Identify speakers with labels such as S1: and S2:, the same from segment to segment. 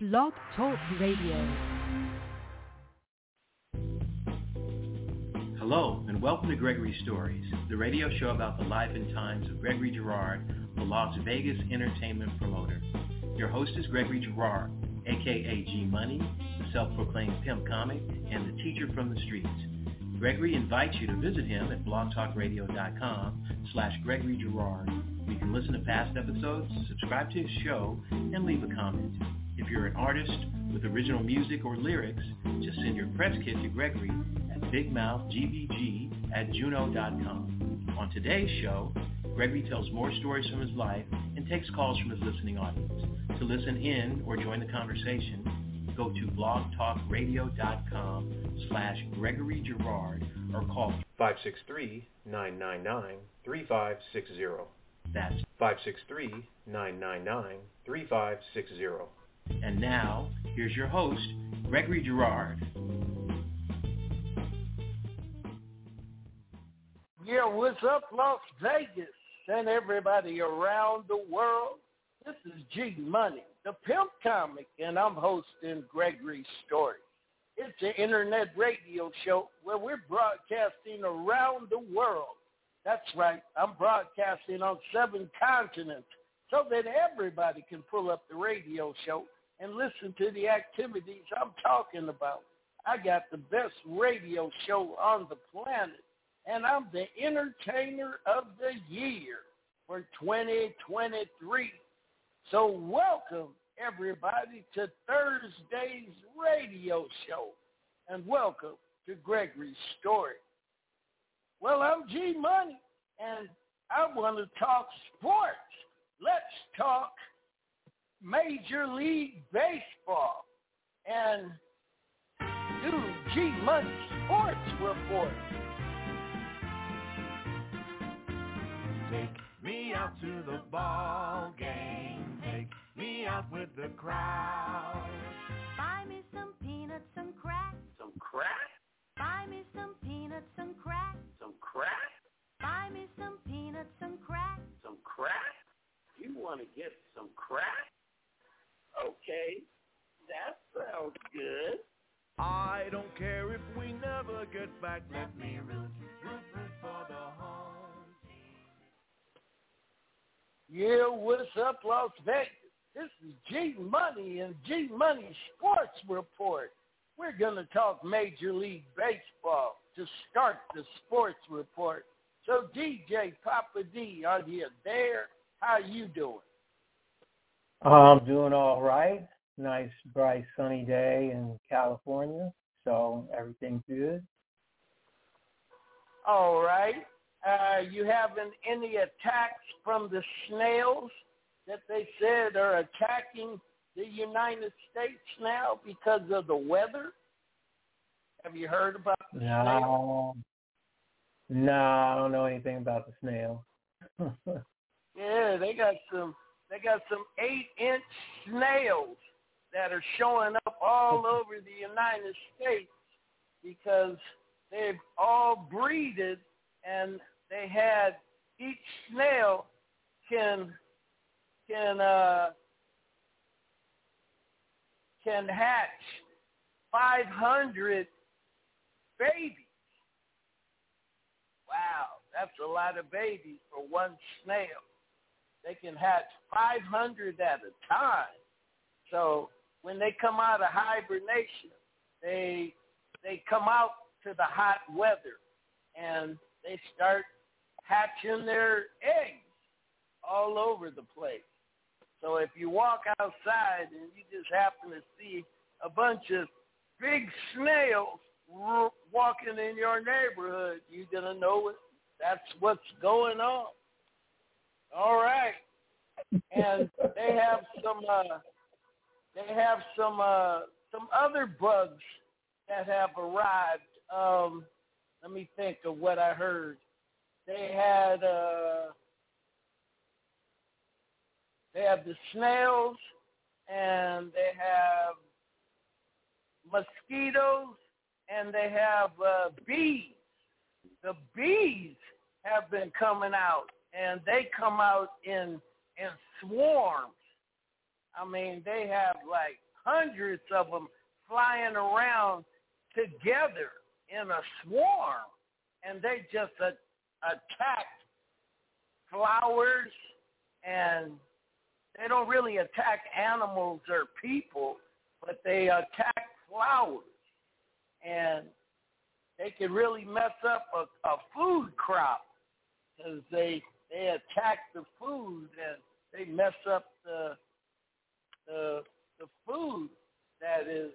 S1: Blog Talk Radio.
S2: Hello, and welcome to Gregory Stories, the radio show about the life and times of Gregory Girard, the Las Vegas entertainment promoter. Your host is Gregory Girard, a.k.a. G-Money, the self-proclaimed pimp comic, and the teacher from the streets. Gregory invites you to visit him at blogtalkradio.com/Gregory Girard. You can listen to past episodes, subscribe to his show, and leave a comment. If you're an artist with original music or lyrics, just send your press kit to Gregory at bigmouthgbg@juno.com. On today's show, Gregory tells more stories from his life and takes calls from his listening audience. To listen in or join the conversation, go to blogtalkradio.com/Gregory Girard or call 563-999-3560. That's 563-999-3560. And now, here's your host, Gregory Girard.
S3: Yeah, what's up, Las Vegas and everybody around the world? This is G-Money, the pimp comic, and I'm hosting Gregory Stories. It's an internet radio show where we're broadcasting around the world. That's right, I'm broadcasting on 7 continents so that everybody can pull up the radio show and listen to the activities I'm talking about. I got the best radio show on the planet, and I'm the entertainer of the year for 2023. So welcome, everybody, to Thursday's radio show, and welcome to Gregory's Story. Well, I'm G-Money, and I want to talk sports. Let's talk Major League Baseball and do G-Money Sports Report.
S4: Take me out to the ball game. Take me out with the crowd.
S5: Buy me some peanuts, some crack.
S3: Some crack?
S5: Buy me some peanuts, some crack.
S3: Some crack?
S5: Buy me some peanuts, some crack.
S3: Some crack? You want to get some crack? Okay, that sounds good.
S4: I don't care if we never get back. Let me root for the home team.
S3: Yeah, what's up, Las Vegas? This is G-Money and G-Money Sports Report. We're going to talk Major League Baseball to start the sports report. So, DJ Papa D, are you there? How you doing?
S6: I'm doing all right. Nice, bright, sunny day in California, so everything's good.
S3: All right. You having any attacks from the snails that they said are attacking the United States now because of the weather? Have you heard about the snail?
S6: No, I don't know anything about the snail.
S3: Yeah, they got some 8-inch snails that are showing up all over the United States because they've all breeded, and they had each snail can hatch 500 babies. Wow, that's a lot of babies for one snail. They can hatch 500 at a time. So when they come out of hibernation, they come out to the hot weather, and they start hatching their eggs all over the place. So if you walk outside and you just happen to see a bunch of big snails walking in your neighborhood, you're going to know that's what's going on. All right. And they have some other bugs that have arrived. Let me think of what I heard. They have the snails, and they have mosquitoes, and they have bees. The bees have been coming out, and they come out in swarms. I mean, they have like hundreds of them flying around together in a swarm, and they just attack flowers, and they don't really attack animals or people, but they attack flowers, and they can really mess up a food crop because they attack the food and they mess up the food that is,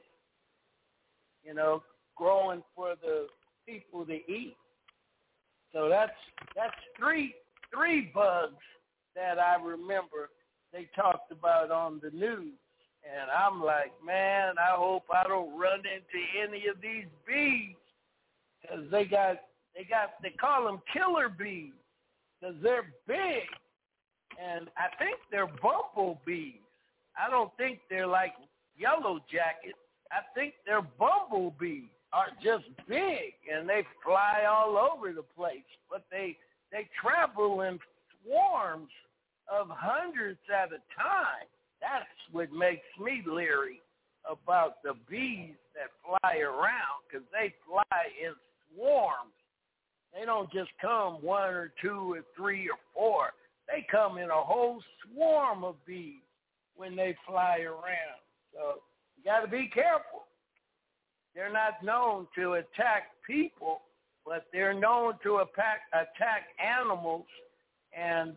S3: growing for the people to eat. So that's three bugs that I remember they talked about on the news. And I'm like, man, I hope I don't run into any of these bees, because they call them killer bees because they're big. And I think they're bumblebees. I don't think they're like yellow jackets. I think their bumblebees are just big, and they fly all over the place. But they travel in swarms of hundreds at a time. That's what makes me leery about the bees that fly around, because they fly in swarms. They don't just come one or two or three or four. They come in a whole swarm of bees when they fly around. So you got to be careful. They're not known to attack people, but they're known to attack animals. And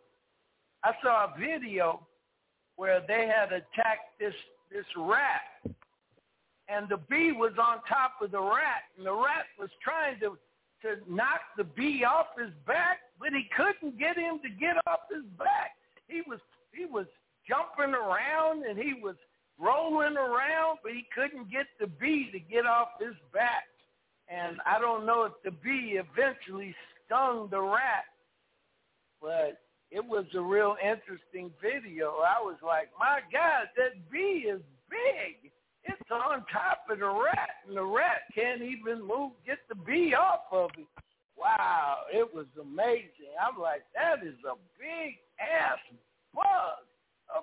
S3: I saw a video where they had attacked this rat, and the bee was on top of the rat, and the rat was trying to knock the bee off his back, but he couldn't get him to get off his back. He was jumping around and he was rolling around, but he couldn't get the bee to get off his back. And I don't know if the bee eventually stung the rat, but it was a real interesting video. I was like, my God, that bee is big. It's on top of the rat, and the rat can't even get the bee off of it. Wow, it was amazing. I'm like, that is a big-ass bug, a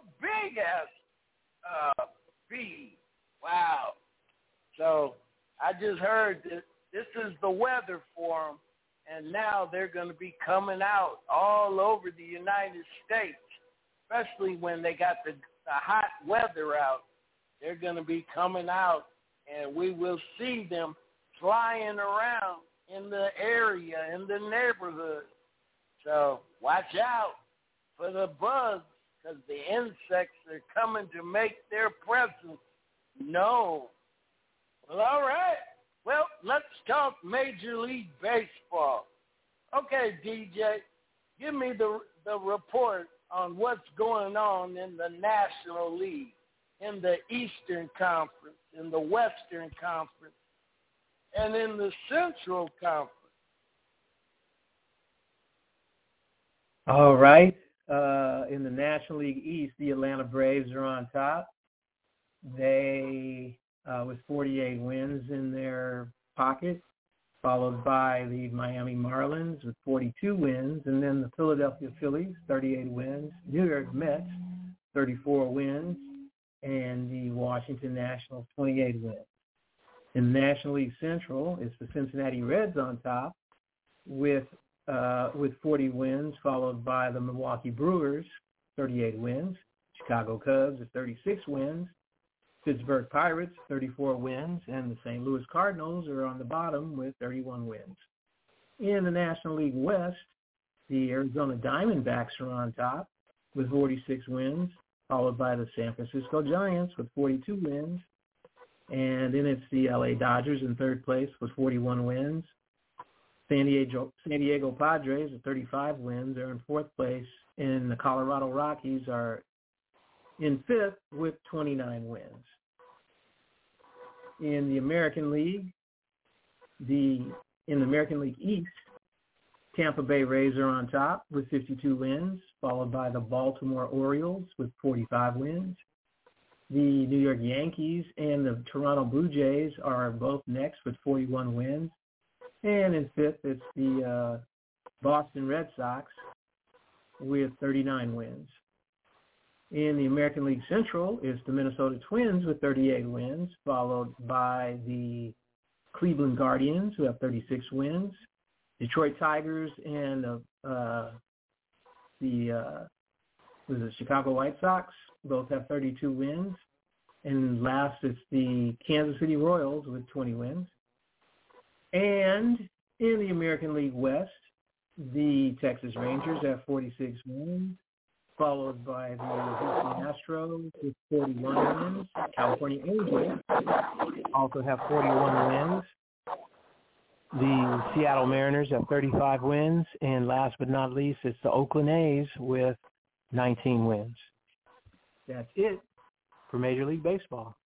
S3: big-ass bee. Wow. So I just heard that this is the weather for them, and now they're going to be coming out all over the United States, especially when they got the hot weather out. They're going to be coming out, and we will see them flying around in the area, in the neighborhood. So watch out for the bugs, because the insects are coming to make their presence known. Well, all right. Well, let's talk Major League Baseball. Okay, DJ, give me the report on what's going on in the National League, in the Eastern Conference, in the Western Conference, and in the Central Conference.
S6: All right. In the National League East, the Atlanta Braves are on top. They, with 48 wins in their pocket, followed by the Miami Marlins with 42 wins, and then the Philadelphia Phillies, 38 wins, New York Mets, 34 wins, and the Washington Nationals, 28 wins. In the National League Central, it's the Cincinnati Reds on top with 40 wins, followed by the Milwaukee Brewers, 38 wins, Chicago Cubs at 36 wins, Pittsburgh Pirates, 34 wins, and the St. Louis Cardinals are on the bottom with 31 wins. In the National League West, the Arizona Diamondbacks are on top with 46 wins, followed by the San Francisco Giants with 42 wins. And then it's the LA Dodgers in third place with 41 wins. San Diego Padres at 35 wins are in fourth place, and the Colorado Rockies are in fifth with 29 wins. In the American League, in the American League East, Tampa Bay Rays are on top with 52 wins, followed by the Baltimore Orioles with 45 wins. The New York Yankees and the Toronto Blue Jays are both next with 41 wins. And in fifth, it's the Boston Red Sox with 39 wins. In the American League Central, it's the Minnesota Twins with 38 wins, followed by the Cleveland Guardians, who have 36 wins. Detroit Tigers and the Chicago White Sox both have 32 wins. And last, it's the Kansas City Royals with 20 wins. And in the American League West, the Texas Rangers have 46 wins, followed by the Houston Astros with 41 wins. California Angels also have 41 wins. The Seattle Mariners have 35 wins. And last but not least, it's the Oakland A's with 19 wins. That's it for Major League Baseball.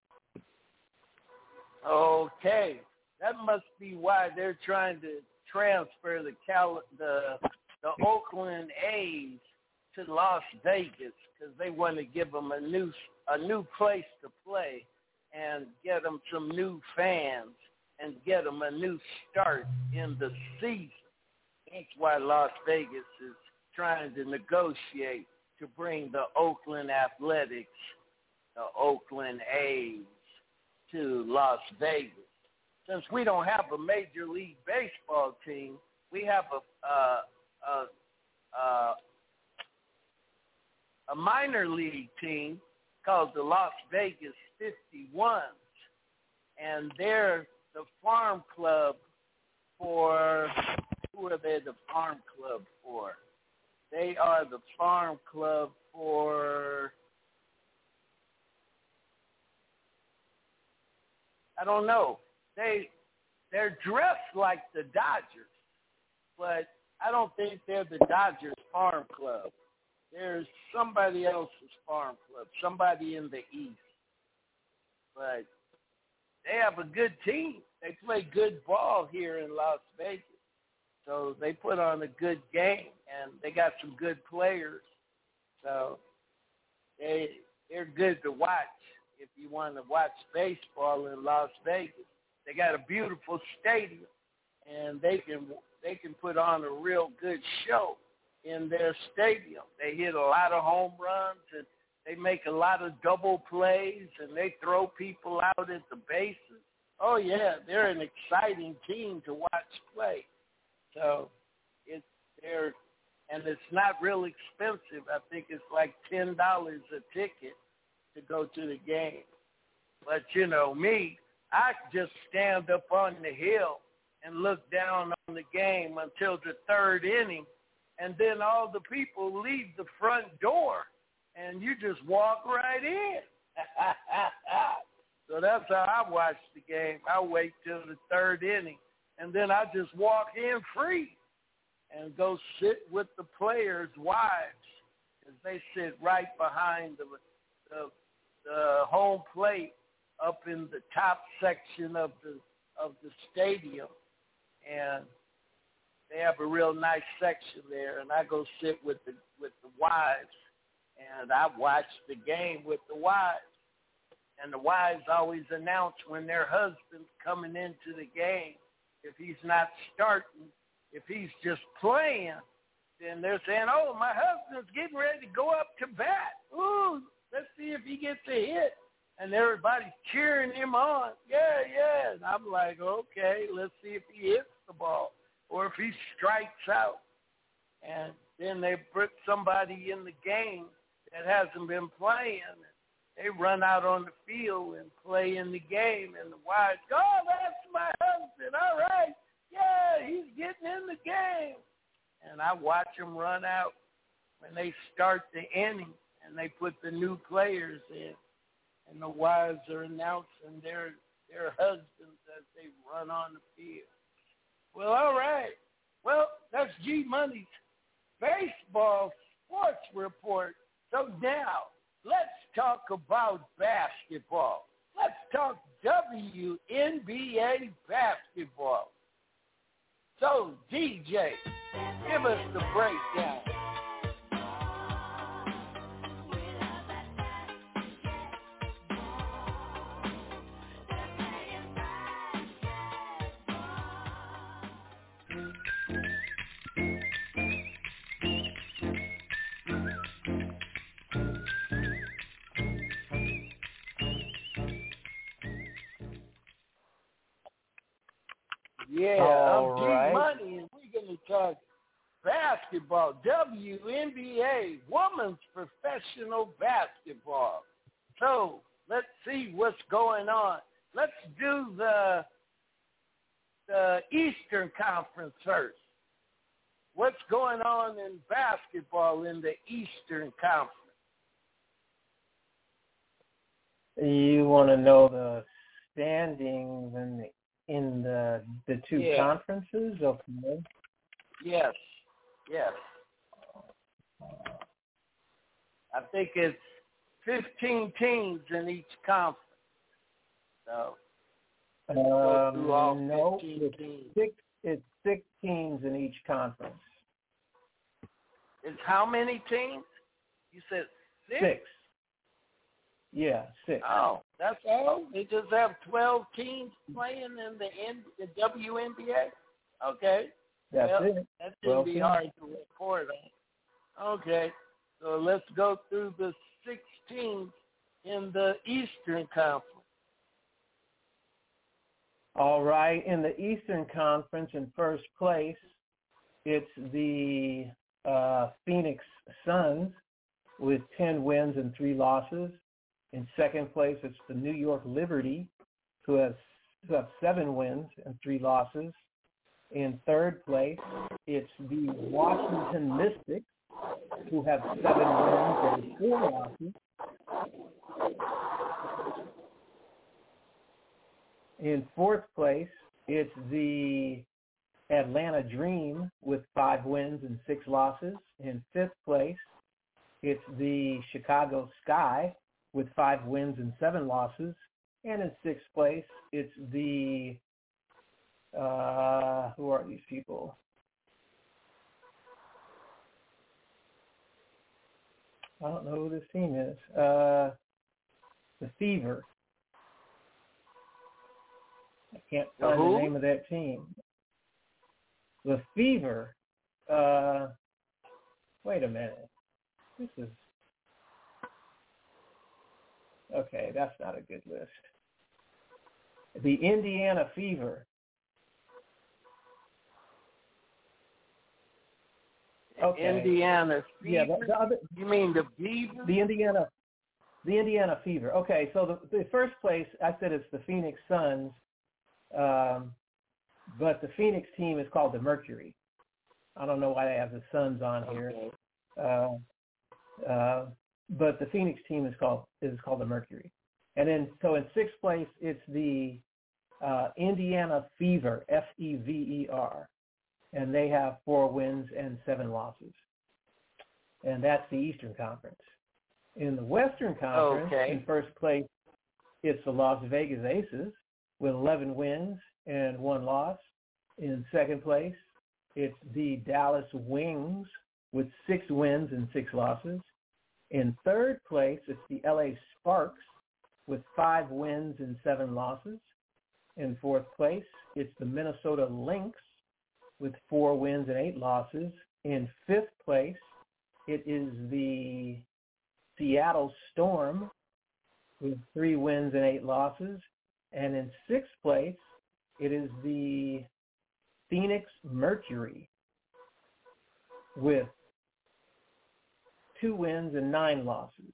S3: Okay. That must be why they're trying to transfer the Oakland A's to Las Vegas, because they want to give them a new place to play and get them some new fans and get them a new start in the season. That's why Las Vegas is trying to negotiate to bring the Oakland Athletics, the Oakland A's, to Las Vegas. Since we don't have a Major League Baseball team, we have a minor league team called the Las Vegas 51s, and they're the farm club for, who are they the farm club for? They are the farm club for, I don't know. They're dressed like the Dodgers, but I don't think they're the Dodgers farm club. There's somebody else's farm club, somebody in the East. But they have a good team. They play good ball here in Las Vegas. So they put on a good game, and they got some good players. So they're good to watch if you want to watch baseball in Las Vegas. They got a beautiful stadium, and they can put on a real good show in their stadium. They hit a lot of home runs, and they make a lot of double plays, and they throw people out at the bases. Oh, yeah, they're an exciting team to watch play. So it's not real expensive. I think it's like $10 a ticket to go to the game. But, you know, me, I just stand up on the hill and look down on the game until the third inning, and then all the people leave the front door, and you just walk right in. So that's how I watch the game. I wait till the third inning, and then I just walk in free and go sit with the players' wives, because they sit right behind the home plate up in the top section of the stadium, and they have a real nice section there, and I go sit with the wives, and I watch the game with the wives. And the wives always announce when their husband's coming into the game. If he's not starting, if he's just playing, then they're saying, oh, my husband's getting ready to go up to bat. Ooh, let's see if he gets a hit. And everybody's cheering him on. Yeah. And I'm like, okay, let's see if he hits the ball or if he strikes out. And then they put somebody in the game that hasn't been playing. They run out on the field and play in the game, and the wives go, oh, that's my husband. All right. Yeah, he's getting in the game. And I watch them run out when they start the inning, and they put the new players in. And the wives are announcing their husbands as they run on the field. Well, all right. Well, that's G Money's baseball sports report. So now, let's talk about basketball. Let's talk WNBA basketball. So, DJ, give us the breakdown. Yeah,
S6: All
S3: I'm
S6: right.
S3: G-Money, and we're going to talk basketball, WNBA, Women's Professional Basketball. So let's see what's going on. Let's do the Eastern Conference first. What's going on in basketball in the Eastern Conference?
S6: You want to know the standings in the two conferences? Okay.
S3: Yes. I think it's 15 teams in each conference. So go through all 15 teams.
S6: It's 6 teams in each conference.
S3: It's how many teams? You said 6?
S6: 6. Yeah, 6.
S3: Oh, that's all? They just have 12 teams playing in the WNBA? Okay.
S6: That's it.
S3: That shouldn't be hard to report on. Okay. So let's go through the 6 teams in the Eastern Conference.
S6: All right. In the Eastern Conference, in first place, it's the Phoenix Suns with 10 wins and 3 losses. In second place, it's the New York Liberty, who have 7 wins and 3 losses. In third place, it's the Washington Mystics, who have 7 wins and 4 losses. In fourth place, it's the Atlanta Dream with 5 wins and 6 losses. In fifth place, it's the Chicago Sky with 5 wins and 7 losses. And in sixth place, it's the, who are these people? I don't know who this team is. The Fever. I can't find the name of that team. The Fever. Wait a minute. This is... Okay, that's not a good list. The Indiana Fever. Okay.
S3: Indiana Fever?
S6: Yeah,
S3: you mean the Beaver?
S6: The Indiana Fever. Okay, so the first place, I said it's the Phoenix Suns, but the Phoenix team is called the Mercury. I don't know why they have the Suns on here. But the Phoenix team is called the Mercury. And then, so in sixth place, it's the Indiana Fever, Fever, and they have 4 wins and 7 losses. And that's the Eastern Conference. In the Western Conference, in first place, it's the Las Vegas Aces with 11 wins and 1 loss. In second place, it's the Dallas Wings with 6 wins and 6 losses. In third place, it's the LA Sparks with 5 wins and 7 losses. In fourth place, it's the Minnesota Lynx with 4 wins and 8 losses. In fifth place, it is the Seattle Storm with 3 wins and 8 losses. And in sixth place, it is the Phoenix Mercury with 2 wins and 9 losses.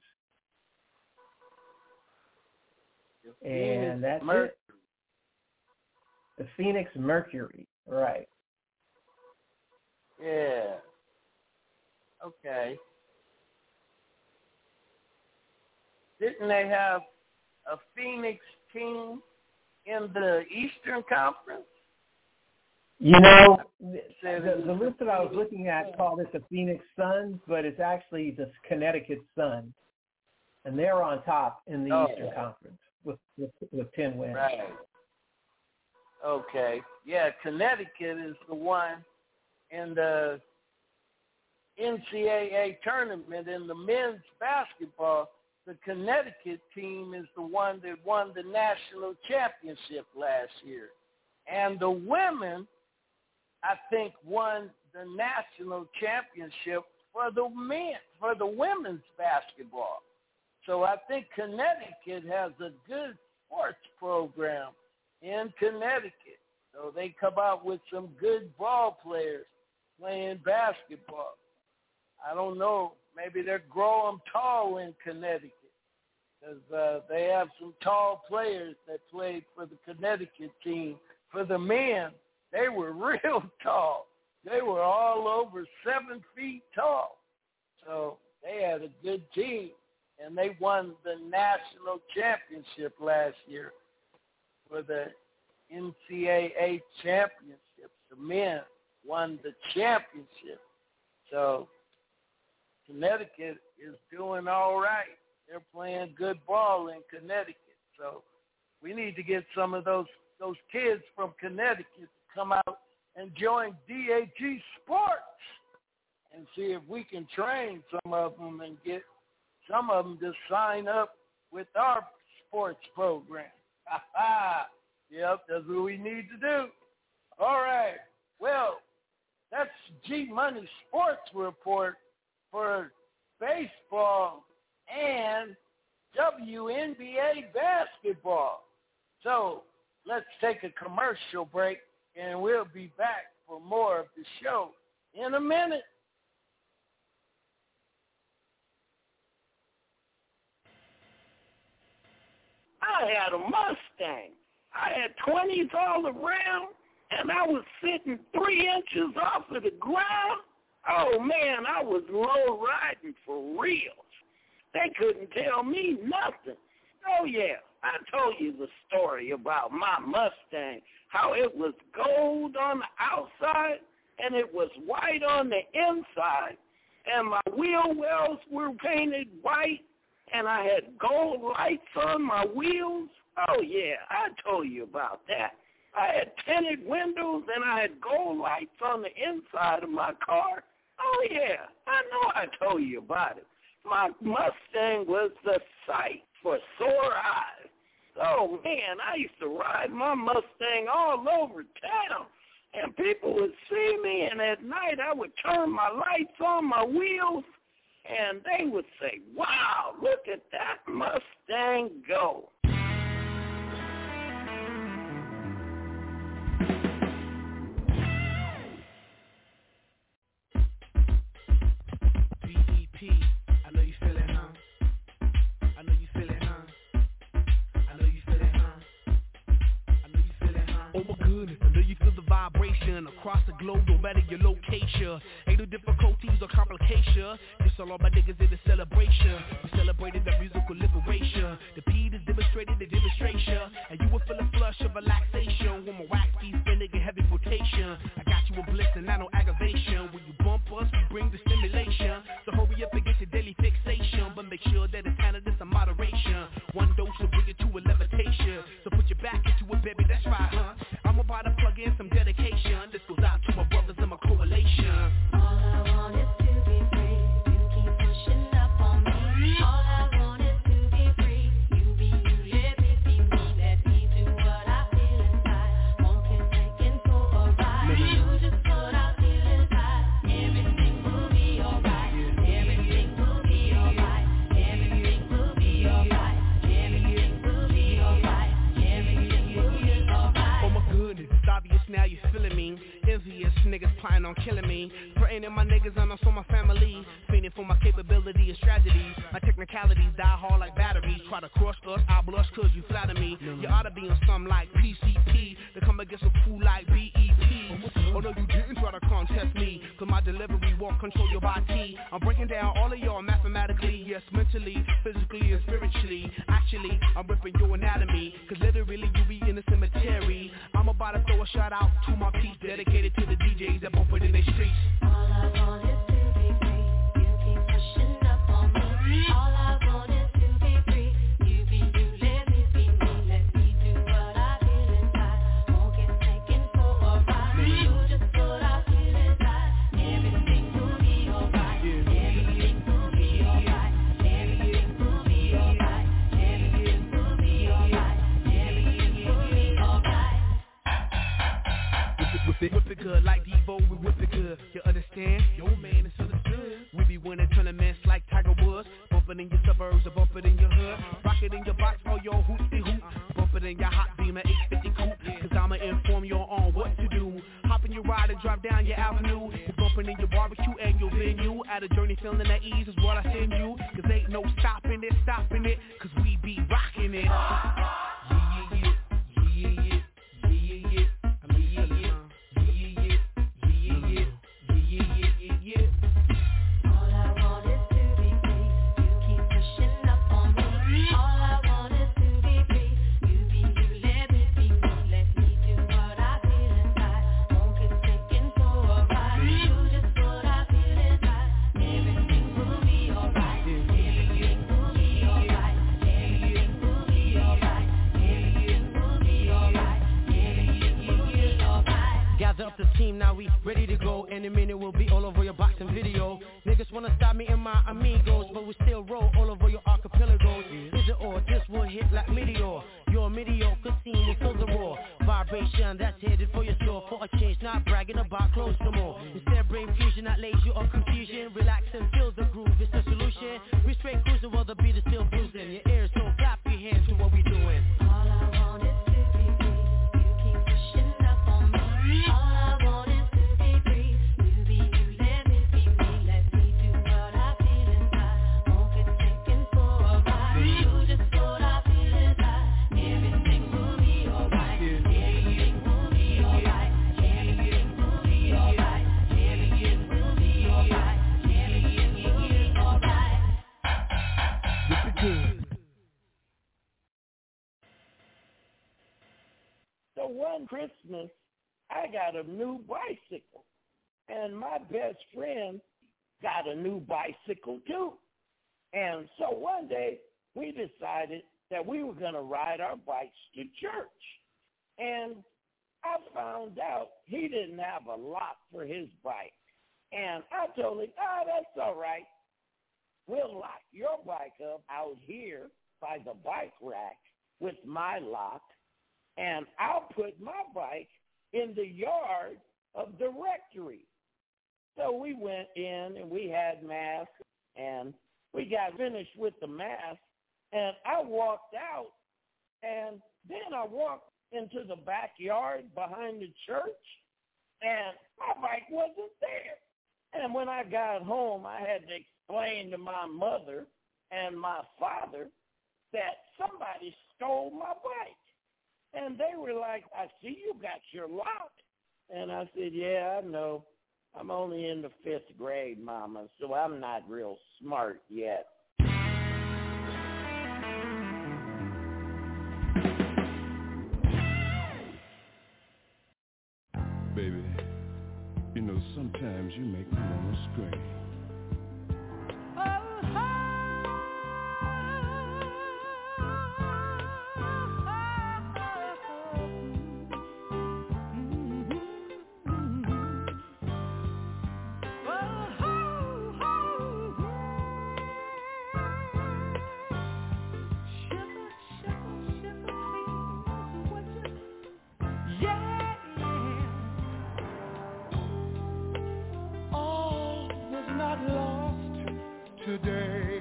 S6: And that's it. The Phoenix Mercury, right.
S3: Yeah. Okay. Didn't they have a Phoenix team in the Eastern Conference?
S6: You know, the list that I was looking at called it the Phoenix Suns, but it's actually the Connecticut Suns. And they're on top in the Eastern Conference with 10 wins.
S3: Right. Okay. Yeah, Connecticut is the one in the NCAA tournament in the men's basketball. The Connecticut team is the one that won the national championship last year. And the women, I think, won the national championship for the women's basketball. So I think Connecticut has a good sports program in Connecticut. So So they come out with some good ball players playing basketball. I don't know. Maybe they're growing tall in Connecticut because they have some tall players that played for the Connecticut team. For the men, they were real tall. They were all over 7 feet tall. So they had a good team, and they won the national championship last year for the NCAA championship. The men won the championship. So Connecticut is doing all right. They're playing good ball in Connecticut. So we need to get some of those kids from Connecticut to come out and join DAG Sports and see if we can train some of them and get some of them to sign up with our sports program. Yep, that's what we need to do. All right. Well, that's G-Money Sports Report for baseball and WNBA basketball. So let's take a commercial break, and we'll be back for more of the show in a minute. I had a Mustang. I had 20s all around, and I was sitting 3 inches off of the ground. Oh, man, I was low riding for real. They couldn't tell me nothing. Oh, yeah, I told you the story about my Mustang, how it was gold on the outside and it was white on the inside, and my wheel wells were painted white, and I had gold lights on my wheels. Oh, yeah, I told you about that. I had tinted windows, and I had gold lights on the inside of my car. Oh, yeah, I know I told you about it. My Mustang was the sight for sore eyes. Oh, man, I used to ride my Mustang all over town, and people would see me, and at night I would turn my lights on my wheels, and they would say, wow, look at that Mustang go.
S7: BEP, I know you feel it, huh? I know you feel it, huh? I know you feel it, huh? I know you feel it, huh? Oh my goodness, I know you feel the vibration across the globe, no matter your location. Ain't no difficulties or complication. Just all my niggas in the celebration. We celebrated the musical liberation. The P is demonstrated the demonstration, and you will feel a flush of relaxation when my wax keeps spinning in heavy rotation. I got you a bliss and not no aggravation. When you bump us, we bring the stimulation. So hurry up and get your daily fixation, but make sure that it's handled in some moderation. One dose will bring it to a levitation. So put your back into it, baby, that's right, huh? I'm about to plug in some dedication. This goes out to my brothers and my correlation.
S5: All I want is to be free. You keep pushing up on me. All I want is to be free. You be you, let me be me. Let me do what I feel inside. Won't get taken for a ride. You just what I feel inside. Everything will be alright. Everything will be alright. Everything will be alright. Everything will be alright. Everything will be alright.
S7: Oh my goodness, it's obvious now you're feeling me. Envious niggas planning on killing me. Praying in my niggas and also my family. Feeding for my capability and strategy. My technicalities die hard like batteries. Try to crush us, I blush cause you flatter me. You ought to be on something like PCP to come against a fool like BEP. Oh no, you didn't try to contest me, cause my delivery won't control your body. I'm breaking down all of y'all mathematically, yes, mentally, physically, and spiritually. Actually, I'm ripping your anatomy, cause literally you be in the cemetery. I'm about to throw a shout out to my piece dedicated to the DJs that bump it in the streets.
S5: All I want is to be free. You keep pushing up on me. All I want is to be free. You be you, let me be me. Let me do what I feel inside. Won't get taken for a ride. You just what I feel inside. Everything will be alright. Everything will be alright. Everything will be alright. Everything will be alright. Everything will be alright.
S7: Whip it good like Devo, we whip it good. You understand? Yo man, it's understood. We be winning tournaments like Tiger Woods. Bump it in your suburbs or bump it in your hood. Rock it in your box or your hoopty hoop. Bump it in your hot Beamer 850 coupe. Cause I'ma inform you on what to drop down your avenue. We're bumping in your barbecue and your venue. At a journey feeling at ease is what I send you. Cause ain't no stopping it, cause we be rocking it. Ready to go, in a minute we'll be all over your boxing video. Niggas wanna stop me and my amigos, but we still roll all over your archipelagos. Is it or this will hit like meteor? Your mediocre scene will fill the roar. Vibration that's headed for your soul. For a change, not bragging about clothes no more. Instead brain fusion that lays you on confusion. Relax and feel the groove, it's the solution. We straight cruising while the beat is still bruising. Your ears so clap your hands to what we doing. All I want is to be free. You keep pushing up on me. All I want is
S3: So one Christmas, I got a new bicycle, and my best friend got a new bicycle too. And so one day, we decided that we were going to ride our bikes to church. And I found out he didn't have a lock for his bike. And I told him, that's all right. We'll lock your bike up out here by the bike rack with my lock, and I'll put my bike in the yard of the rectory. So we went in and we had mass, and we got finished with the mass, and I walked out, and then I walked into the backyard behind the church, and my bike wasn't there. And when I got home, I had to explain to my mother and my father that somebody stole my bike. And they were like, I see you got your lock. And I said, yeah, I know. I'm only in the 5th grade, Mama, so I'm not real smart yet.
S8: Baby, you know, sometimes you make me want to stray.
S9: Today,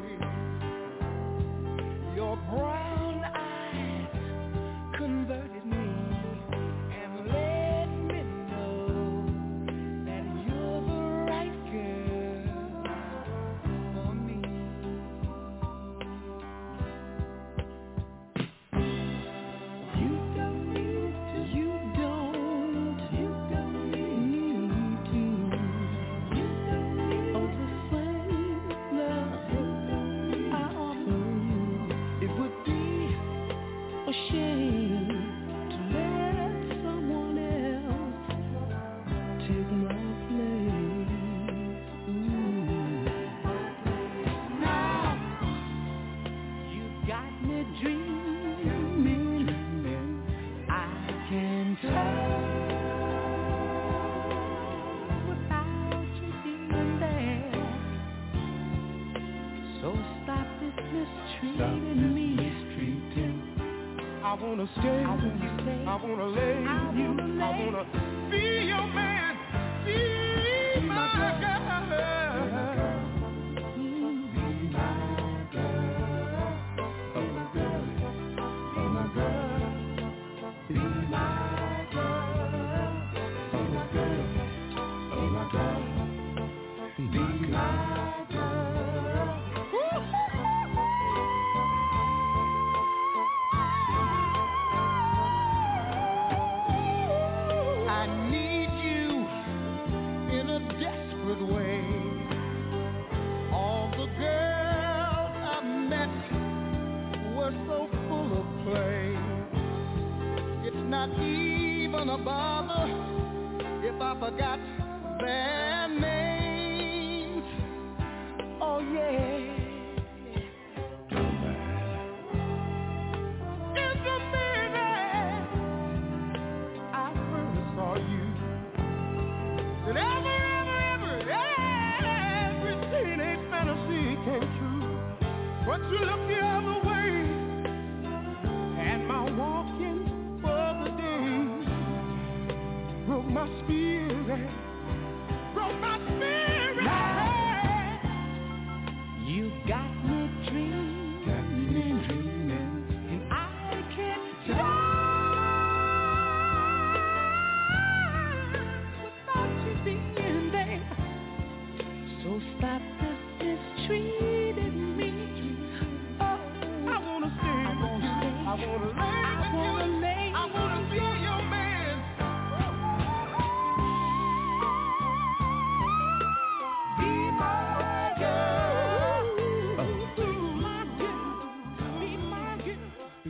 S9: your brown eyes converted me and let me know that you're the right girl for me. You don't need to, you don't need to, you don't need all the same love I offer you. It would be a shame to let someone else take my place. Now you got me dreaming. I can tell without you being there. So stop this mistreating me. I wanna stay, I wanna lay you, I wanna be your man, be my girl. Be my girl, oh girl, be my girl, be my girl, oh girl. not even a bother if I forgot their names. Oh yeah. In the minute I first saw you, and every teenage fantasy came true. But you looked the other way, and my walking for the day broke my spirit. Broke my spirit. You got me dreaming, and I can't die without you being there. So stop this mistreating me. Oh, I wanna stay. I wanna lay. I wanna be your man. Be my girl. Be my girl. Be my girl.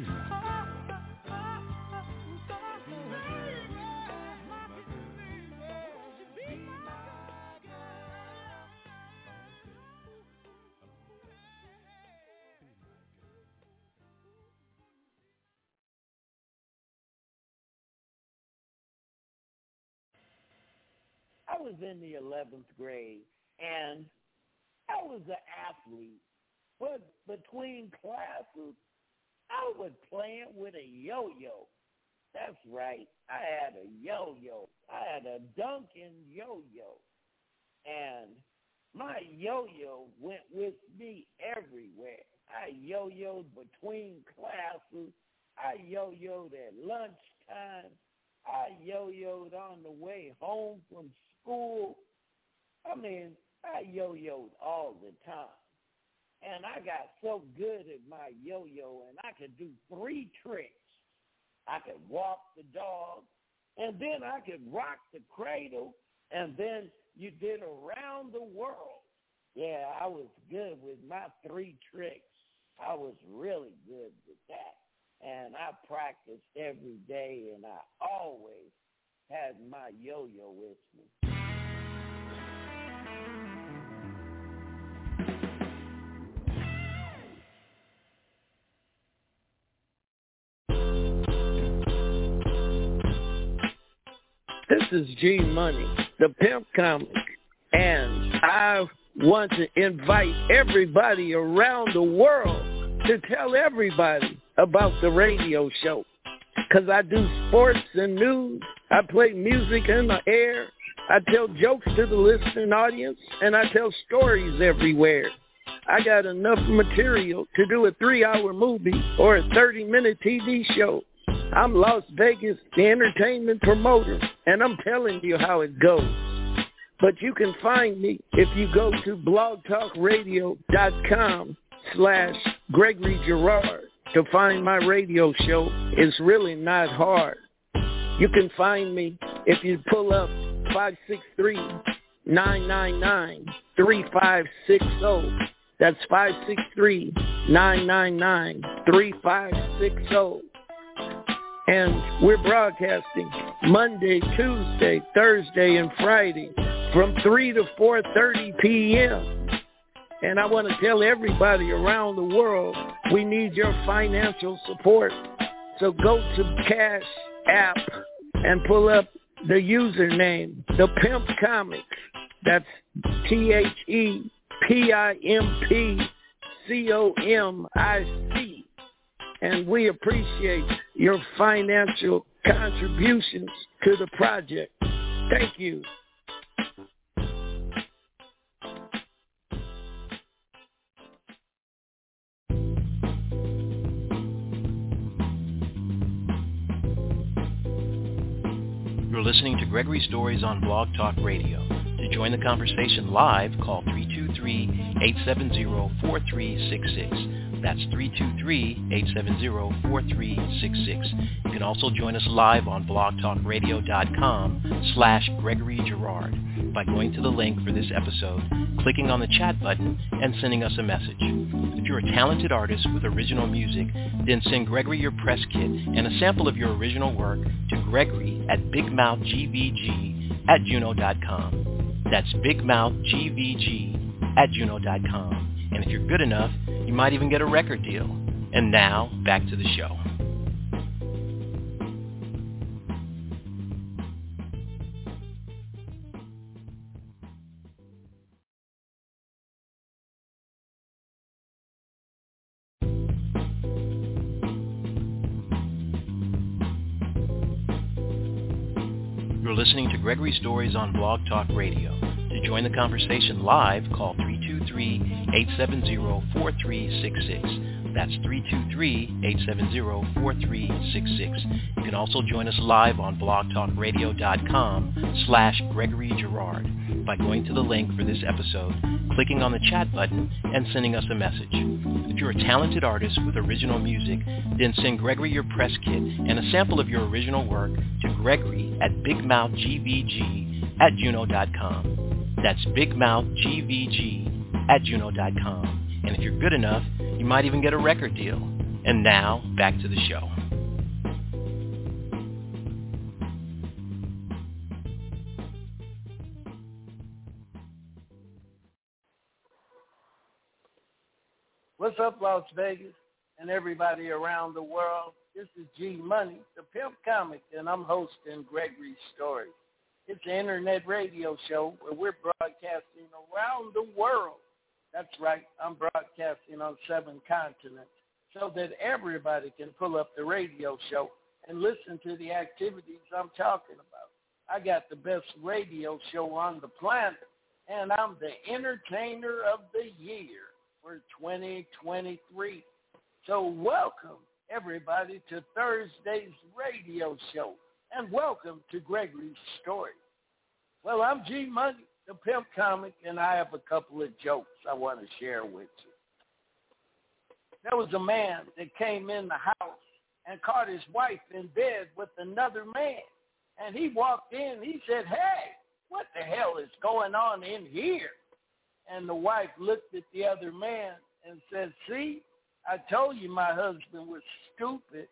S3: I was in the 11th grade, and I was an athlete. But between classes, I was playing with a yo-yo. That's right. I had a yo-yo. I had a Duncan yo-yo. And my yo-yo went with me everywhere. I yo-yoed between classes. I yo-yoed at lunchtime. I yo-yoed on the way home from school. I mean, I yo-yoed all the time. And I got so good at my yo-yo, and I could do 3 tricks. I could walk the dog, and then I could rock the cradle, and then you did around the world. Yeah, I was good with my 3 tricks. I was really good with that. And I practiced every day, and I always had my yo-yo with me. This is G Money, the Pimp Comic, and I want to invite everybody around the world to tell everybody about the radio show, because I do sports and news. I play music in the air. I tell jokes to the listening audience, and I tell stories everywhere. I got enough material to do a 3-hour movie or a 30-minute TV show. I'm Las Vegas, the entertainment promoter, and I'm telling you how it goes. But you can find me if you go to blogtalkradio.com/Gregory Girard to find my radio show. It's really not hard. You can find me if you pull up 563-999-3560. That's 563-999-3560. And we're broadcasting Monday, Tuesday, Thursday, and Friday from 3 to 4:30 p.m. And I want to tell everybody around the world, we need your financial support. So go to Cash App and pull up the username, The Pimp Comic. That's THEPIMPCOMIC. And we appreciate your financial contributions to the project. Thank you.
S2: You're listening to Gregory Stories on Blog Talk Radio. To join the conversation live, call 323-870-4366. That's 323-870-4366. You can also join us live on blogtalkradio.com/Gregory Girard by going to the link for this episode, clicking on the chat button, and sending us a message. If you're a talented artist with original music, then send Gregory your press kit and a sample of your original work to Gregory@bigmouthgvg@juno.com. That's bigmouthgvg@juno.com. And if you're good enough, you might even get a record deal. And now, back to the show. You're listening to Gregory Stories on Blog Talk Radio. To join the conversation live, call 323-870-4366. That's 323-870-4366. You can also join us live on blogtalkradio.com/Gregory Girard by going to the link for this episode, clicking on the chat button, and sending us a message. If you're a talented artist with original music, then send Gregory your press kit and a sample of your original work to Gregory@bigmouthgvg@juno.com. That's bigmouthgvg@juno.com. And if you're good enough, you might even get a record deal. And now, back to the show.
S3: What's up, Las Vegas, and everybody around the world? This is G Money, the Pimp Comic, and I'm hosting Gregory Stories. It's an internet radio show where we're broadcasting around the world. That's right, I'm broadcasting on 7 continents so that everybody can pull up the radio show and listen to the activities I'm talking about. I got the best radio show on the planet, and I'm the Entertainer of the Year for 2023. So welcome, everybody, to Thursday's radio show, and welcome to Gregory's Story. Well, I'm G Money, the Pimp Comic, and I have a couple of jokes I want to share with you. There was a man that came in the house and caught his wife in bed with another man. And he walked in, he said, "Hey, what the hell is going on in here?" And the wife looked at the other man and said, "See, I told you my husband was stupid."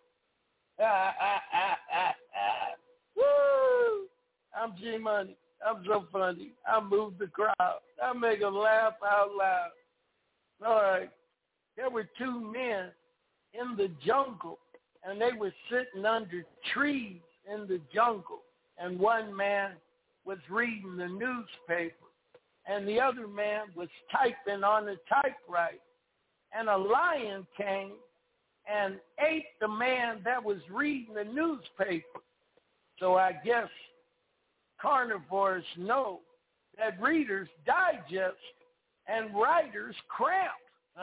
S3: Woo! I'm G Money. I'm so funny. I move the crowd. I make them laugh out loud. All right. There were 2 men in the jungle, and they were sitting under trees in the jungle. And one man was reading the newspaper, and the other man was typing on a typewriter. And a lion came and ate the man that was reading the newspaper. So I guess carnivores know that readers digest and writers cramp.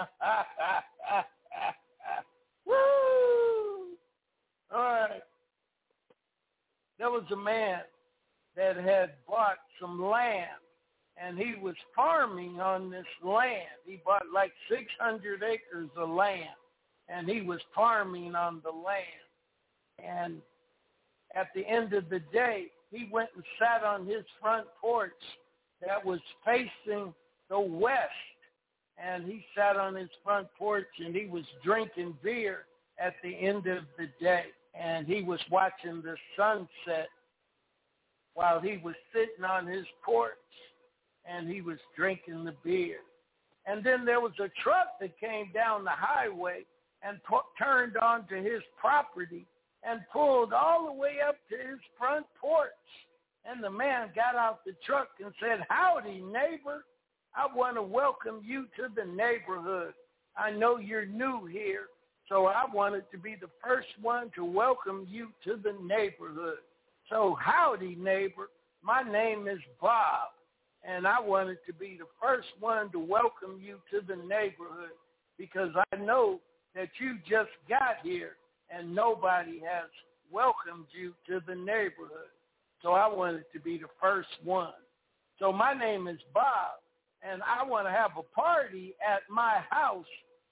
S3: Woo! All right. There was a man that had bought some land, and he was farming on this land. He bought like 600 acres of land, and he was farming on the land. And at the end of the day, he went and sat on his front porch that was facing the west. And he sat on his front porch, and he was drinking beer at the end of the day. And he was watching the sunset while he was sitting on his porch, and he was drinking the beer. And then there was a truck that came down the highway and turned onto his property and pulled all the way up to his front porch. And the man got out the truck and said, "Howdy, neighbor. I want to welcome you to the neighborhood. I know you're new here, so I wanted to be the first one to welcome you to the neighborhood. So howdy, neighbor. My name is Bob, and I wanted to be the first one to welcome you to the neighborhood because I know that you just got here and nobody has welcomed you to the neighborhood. So I wanted to be the first one. So my name is Bob, and I want to have a party at my house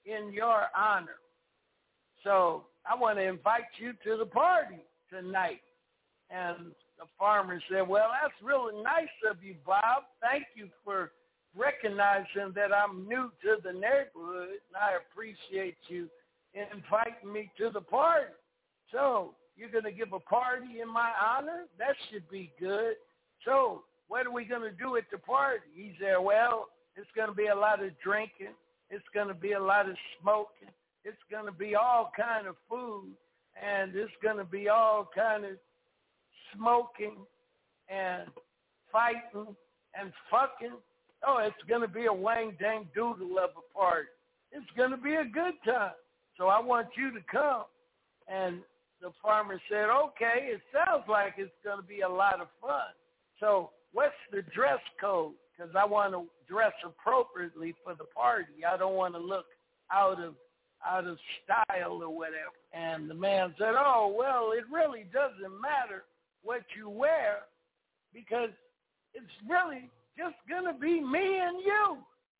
S3: in your honor. So I want to invite you to the party tonight. And the farmer said, well, that's really nice of you, Bob. Thank you for recognizing that I'm new to the neighborhood, and I appreciate you inviting me to the party. So you're going to give a party in my honor? That should be good. So what are we going to do at the party? He said, well, it's going to be a lot of drinking. It's going to be a lot of smoking. It's going to be all kind of food, and it's going to be all kind of smoking and fighting and fucking. Oh, it's going to be a wang-dang doodle of a party. It's going to be a good time. So I want you to come. And the farmer said, okay, it sounds like it's going to be a lot of fun. So what's the dress code? Because I want to dress appropriately for the party. I don't want to look out of style or whatever. And the man said, oh, well, it really doesn't matter what you wear because it's really just going to be me and you.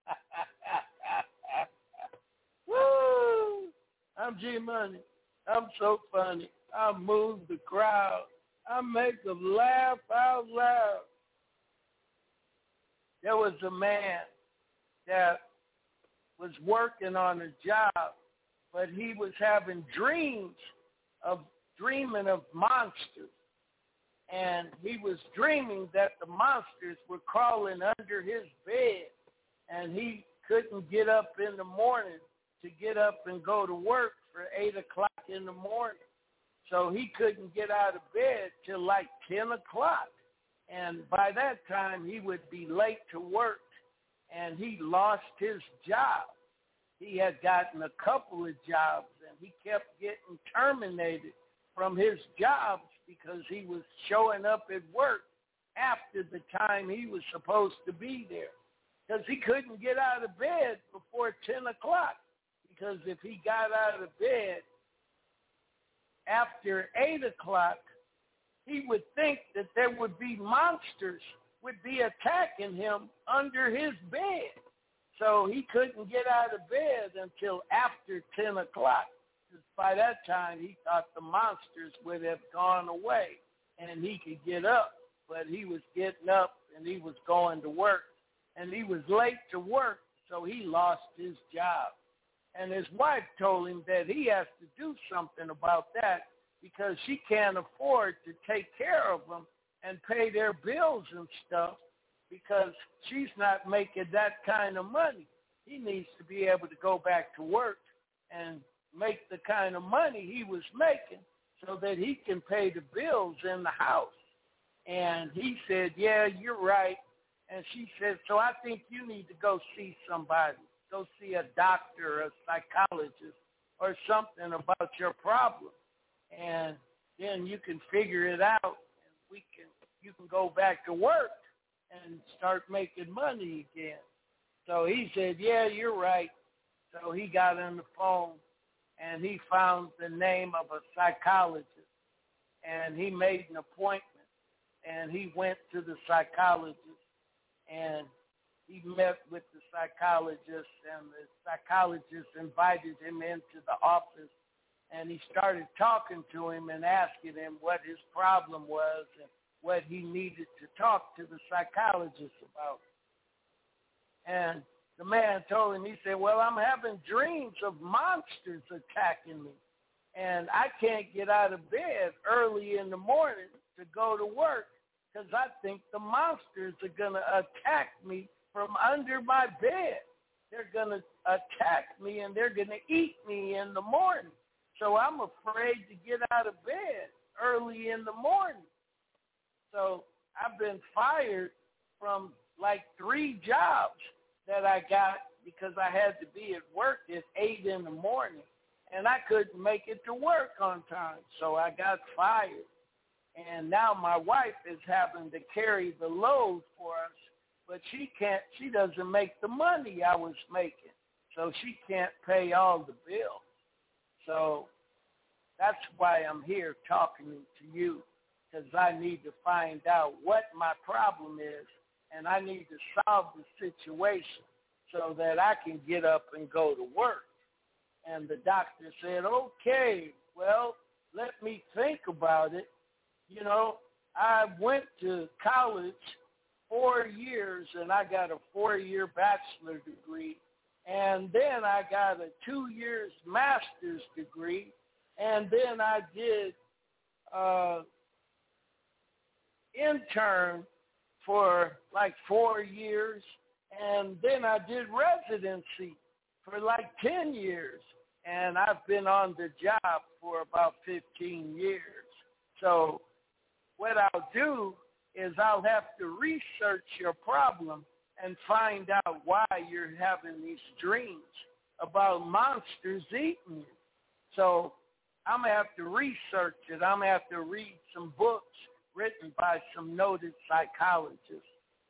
S3: Woo! I'm G-Money. I'm so funny. I move the crowd. I make them laugh out loud. There was a man that was working on a job, but he was having dreaming of monsters. And he was dreaming that the monsters were crawling under his bed, and he couldn't get up in the morning to get up and go to work for 8 o'clock in the morning. So he couldn't get out of bed till like 10 o'clock. And by that time, he would be late to work, and he lost his job. He had gotten a couple of jobs, and he kept getting terminated from his jobs because he was showing up at work after the time he was supposed to be there. Because he couldn't get out of bed before 10 o'clock. Because if he got out of bed after 8 o'clock, he would think that there would be monsters would be attacking him under his bed. So he couldn't get out of bed until after 10 o'clock. Because by that time, he thought the monsters would have gone away and he could get up. But he was getting up and he was going to work. And he was late to work, so he lost his job. And his wife told him that he has to do something about that because she can't afford to take care of them and pay their bills and stuff because she's not making that kind of money. He needs to be able to go back to work and make the kind of money he was making so that he can pay the bills in the house. And he said, yeah, you're right. And she said, so I think you need to go see somebody. Go see a doctor, a psychologist, or something about your problem. And then you can figure it out, and you can go back to work and start making money again. So he said, yeah, you're right. So he got on the phone, and he found the name of a psychologist, and he made an appointment, and he went to the psychologist, and he met with the psychologist, and the psychologist invited him into the office, and he started talking to him and asking him what his problem was and what he needed to talk to the psychologist about. And the man told him, he said, well, I'm having dreams of monsters attacking me, and I can't get out of bed early in the morning to go to work because I think the monsters are going to attack me from under my bed. They're going to attack me, and they're going to eat me in the morning. So I'm afraid to get out of bed early in the morning. So I've been fired from like 3 jobs that I got because I had to be at work at 8 in the morning, and I couldn't make it to work on time. So I got fired. And now my wife is having to carry the load for us, but she doesn't make the money I was making, so she can't pay all the bills. So that's why I'm here talking to you, because I need to find out what my problem is, and I need to solve the situation so that I can get up and go to work. And the doctor said, okay, well, let me think about it. You know, I went to college 4 years, and I got a 4-year bachelor degree. And then I got a 2 years master's degree. And then I did intern for like 4 years. And then I did residency for like 10 years. And I've been on the job for about 15 years. So what I'll do is I'll have to research your problem and find out why you're having these dreams about monsters eating you. So I'm going to have to research it. I'm going to have to read some books written by some noted psychologists,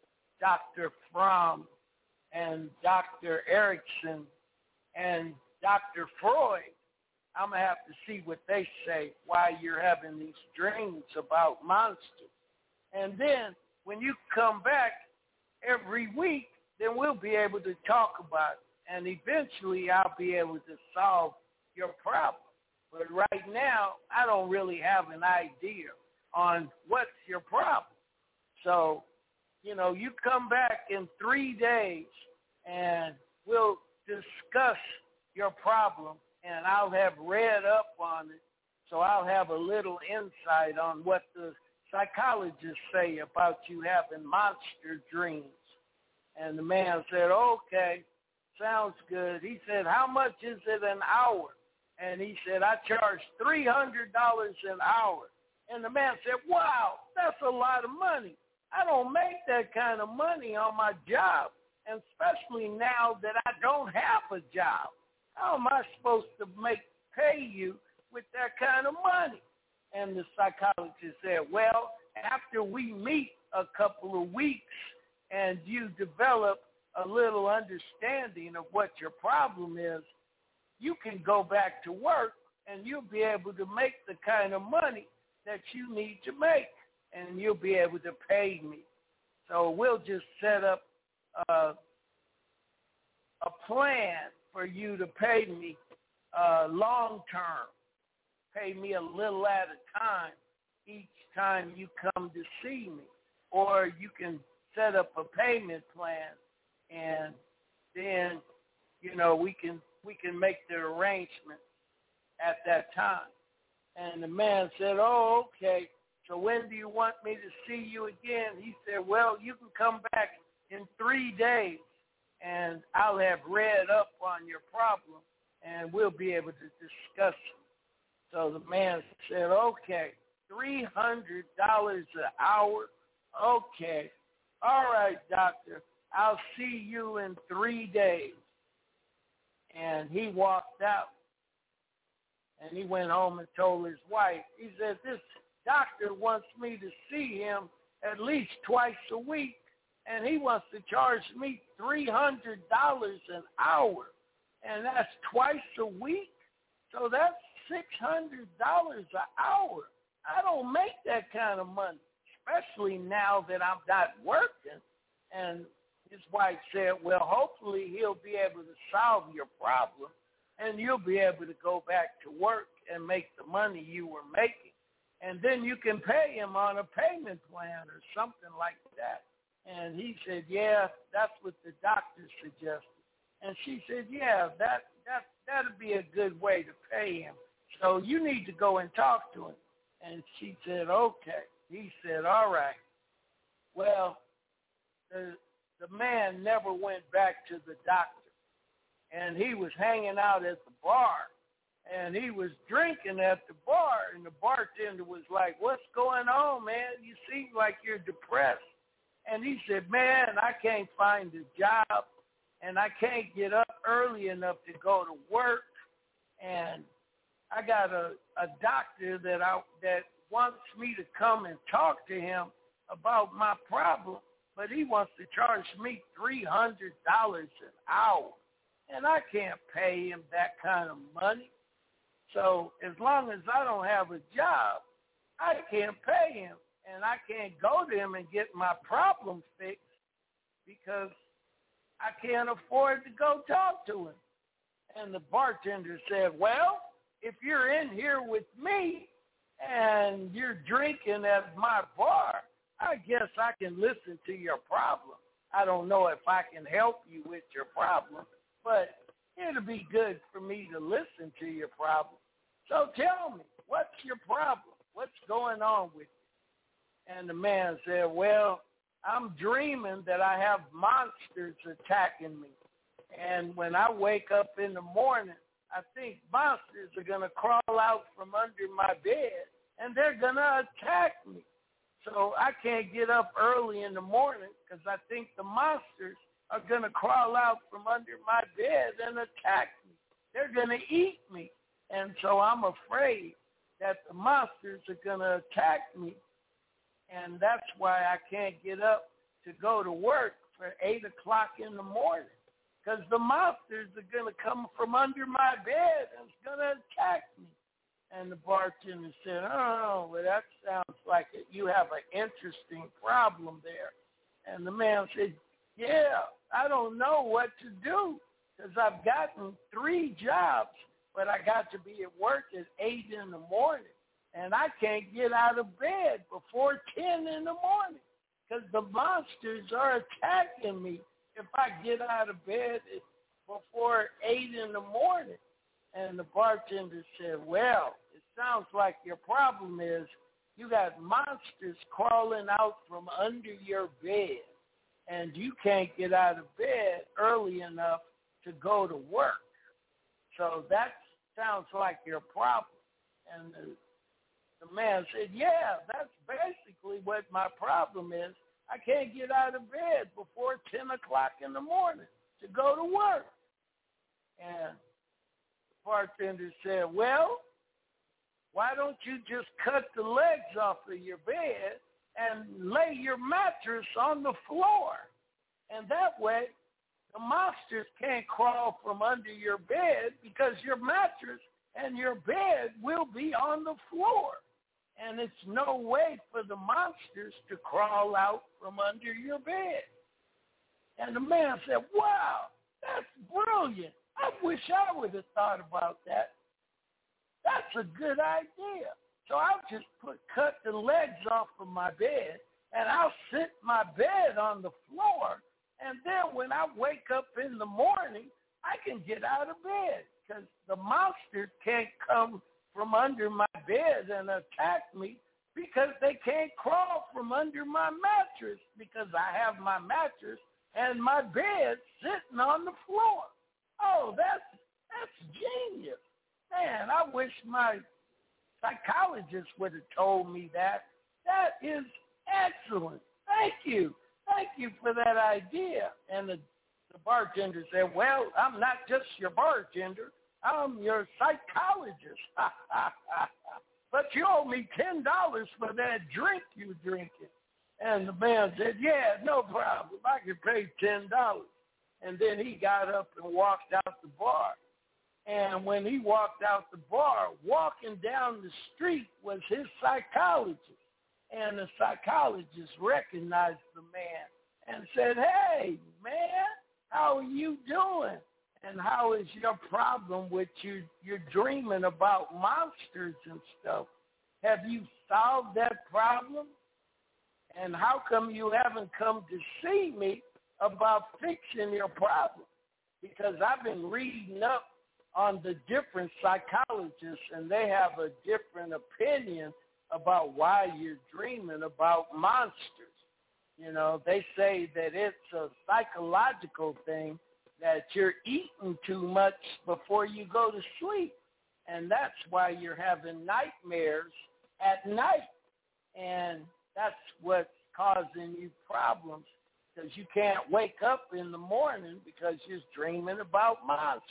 S3: Dr. Fromm and Dr. Erickson and Dr. Freud. I'm going to have to see what they say, why you're having these dreams about monsters. And then when you come back every week, then we'll be able to talk about it. And eventually I'll be able to solve your problem. But right now, I don't really have an idea on what's your problem. So, you know, you come back in 3 days and we'll discuss your problem, and I'll have read up on it, so I'll have a little insight on what the psychologists say about you having monster dreams. And the man said, okay, sounds good. He said, how much is it an hour? And he said, I charge $300 an hour. And the man said, wow, that's a lot of money. I don't make that kind of money on my job, and especially now that I don't have a job. How am I supposed to pay you with that kind of money? And the psychologist said, well, after we meet a couple of weeks and you develop a little understanding of what your problem is, you can go back to work and you'll be able to make the kind of money that you need to make, and you'll be able to pay me. So we'll just set up a plan for you to pay me long term. Pay me a little at a time each time you come to see me. Or you can set up a payment plan, and then, you know, we can make the arrangement at that time. And the man said, oh, okay, so when do you want me to see you again? He said, well, you can come back in 3 days, and I'll have read up on your problem, and we'll be able to discuss it. So the man said, okay, $300 an hour? Okay. All right, doctor, I'll see you in 3 days. And he walked out, and he went home and told his wife. He said, this doctor wants me to see him at least twice a week, and he wants to charge me $300 an hour, and that's twice a week. So that's $600 an hour. I don't make that kind of money, especially now that I'm not working. And his wife said, well, hopefully he'll be able to solve your problem, and you'll be able to go back to work and make the money you were making. And then you can pay him on a payment plan or something like that. And he said, yeah, that's what the doctor suggested. And she said, yeah, that'd be a good way to pay him. So you need to go and talk to him. And she said, okay. He said, all right. Well, the man never went back to the doctor. And he was hanging out at the bar. And he was drinking at the bar. And the bartender was like, what's going on, man? You seem like you're depressed. And he said, man, I can't find a job. And I can't get up early enough to go to work. And I got a doctor that wants me to come and talk to him about my problem, but he wants to charge me $300 an hour. And I can't pay him that kind of money. So as long as I don't have a job, I can't pay him. And I can't go to him and get my problem fixed because I can't afford to go talk to him. And the bartender said, well, if you're in here with me and you're drinking at my bar, I guess I can listen to your problem. I don't know if I can help you with your problem, but it'll be good for me to listen to your problem. So tell me, what's your problem? What's going on with you? And the man said, well, I'm dreaming that I have monsters attacking me. And when I wake up in the morning, I think monsters are going to crawl out from under my bed, and they're going to attack me. So I can't get up early in the morning because I think the monsters are going to crawl out from under my bed and attack me. They're going to eat me. And so I'm afraid that the monsters are going to attack me. And that's why I can't get up to go to work for 8 o'clock in the morning, because the monsters are going to come from under my bed and it's going to attack me. And the bartender said, oh, well, that sounds like it. You have an interesting problem there. And the man said, yeah, I don't know what to do because I've gotten 3 jobs, but I got to be at work at 8 in the morning. And I can't get out of bed before 10 in the morning because the monsters are attacking me if I get out of bed before 8 in the morning. And the bartender said, well, it sounds like your problem is you got monsters crawling out from under your bed, and you can't get out of bed early enough to go to work. So that sounds like your problem. And the man said, yeah, that's basically what my problem is. I can't get out of bed before 10 o'clock in the morning to go to work. And the bartender said, well, why don't you just cut the legs off of your bed and lay your mattress on the floor? And that way, the monsters can't crawl from under your bed because your mattress and your bed will be on the floor. And it's no way for the monsters to crawl out from under your bed. And the man said, wow, that's brilliant. I wish I would have thought about that. That's a good idea. So I'll just cut the legs off of my bed, and I'll sit my bed on the floor. And then when I wake up in the morning, I can get out of bed because the monsters can't come from under my bed and attack me because they can't crawl from under my mattress because I have my mattress and my bed sitting on the floor. Oh, that's genius. Man, I wish my psychologist would have told me that. That is excellent. Thank you. Thank you for that idea. And the bartender said, well, I'm not just your bartender. I'm your psychologist. But you owe me $10 for that drink you drinking. And the man said, yeah, no problem. I can pay $10. And then he got up and walked out the bar. And when he walked out the bar, walking down the street was his psychologist. And the psychologist recognized the man and said, hey, man, how are you doing? And how is your problem with you're dreaming about monsters and stuff? Have you solved that problem? And how come you haven't come to see me about fixing your problem? Because I've been reading up on the different psychologists, and they have a different opinion about why you're dreaming about monsters. You know, they say that it's a psychological thing, that you're eating too much before you go to sleep. And that's why you're having nightmares at night. And that's what's causing you problems, because you can't wake up in the morning because you're dreaming about monsters.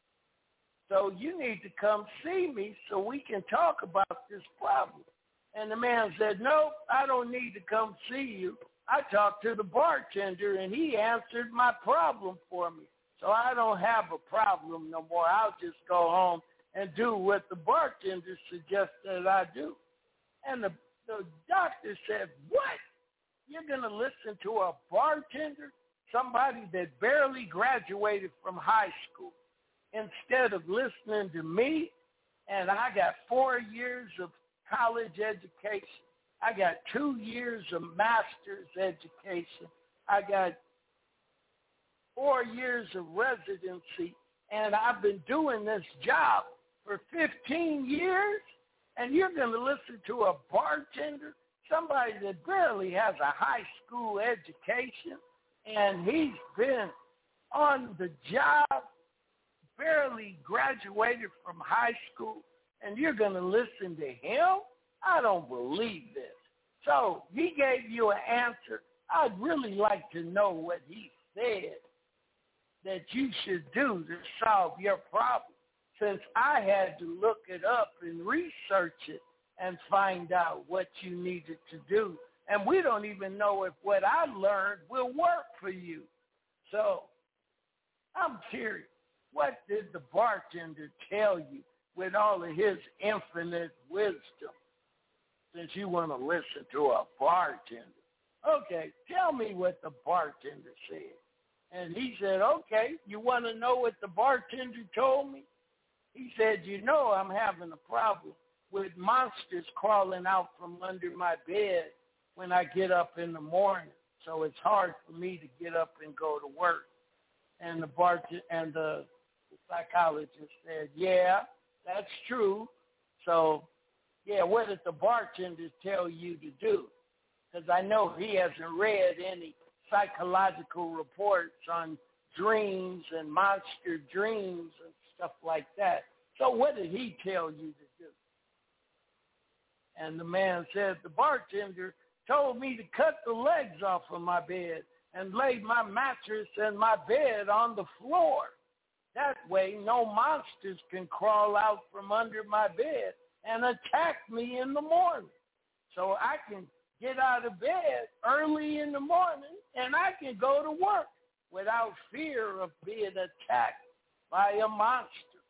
S3: So you need to come see me so we can talk about this problem. And the man said, no, I don't need to come see you. I talked to the bartender, and he answered my problem for me. So I don't have a problem no more. I'll just go home and do what the bartender suggested I do. And the doctor said, what? You're going to listen to a bartender, somebody that barely graduated from high school, instead of listening to me. And I got 4 years of college education. I got 2 years of master's education. I got 4 years of residency. And I've been doing this job for 15 years. And you're going to listen to a bartender, somebody that barely has a high school education, and he's been on the job, barely graduated from high school, and you're going to listen to him? I don't believe this. So he gave you an answer. I'd really like to know what he said that you should do to solve your problem, since I had to look it up and research it and find out what you needed to do. And we don't even know if what I learned will work for you. So I'm curious, what did the bartender tell you with all of his infinite wisdom, since you want to listen to a bartender? Okay, tell me what the bartender said. And he said, okay, you want to know what the bartender told me? He said, you know, I'm having a problem with monsters crawling out from under my bed when I get up in the morning. So it's hard for me to get up and go to work. And the psychologist said, yeah, that's true. So, yeah, what did the bartender tell you to do? Because I know he hasn't read any psychological reports on dreams and monster dreams and stuff like that. So what did he tell you to do? And the man said, the bartender told me to cut the legs off of my bed and lay my mattress and my bed on the floor. That way no monsters can crawl out from under my bed and attack me in the morning. So I can get out of bed early in the morning and I can go to work without fear of being attacked by a monster.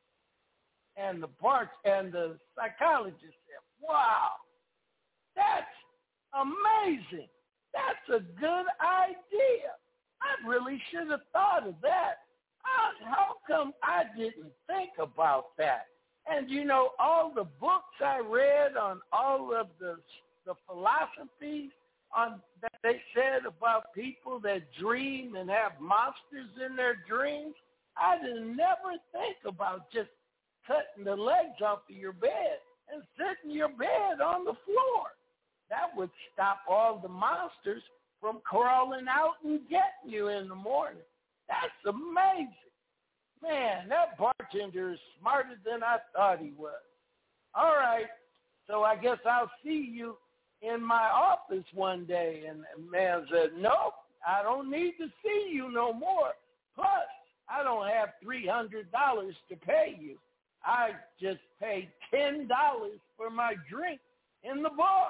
S3: And the psychologist said, wow, that's amazing. That's a good idea. I really should have thought of that. How come I didn't think about that? And, you know, all the books I read on all of the philosophies that they said about people that dream and have monsters in their dreams, I didn't never think about just cutting the legs off of your bed and sitting your bed on the floor. That would stop all the monsters from crawling out and getting you in the morning. That's amazing. Man, that bartender is smarter than I thought he was. All right, so I guess I'll see you in my office one day. And the man said, nope, I don't need to see you no more. Plus, I don't have $300 to pay you. I just paid $10 for my drink in the bar.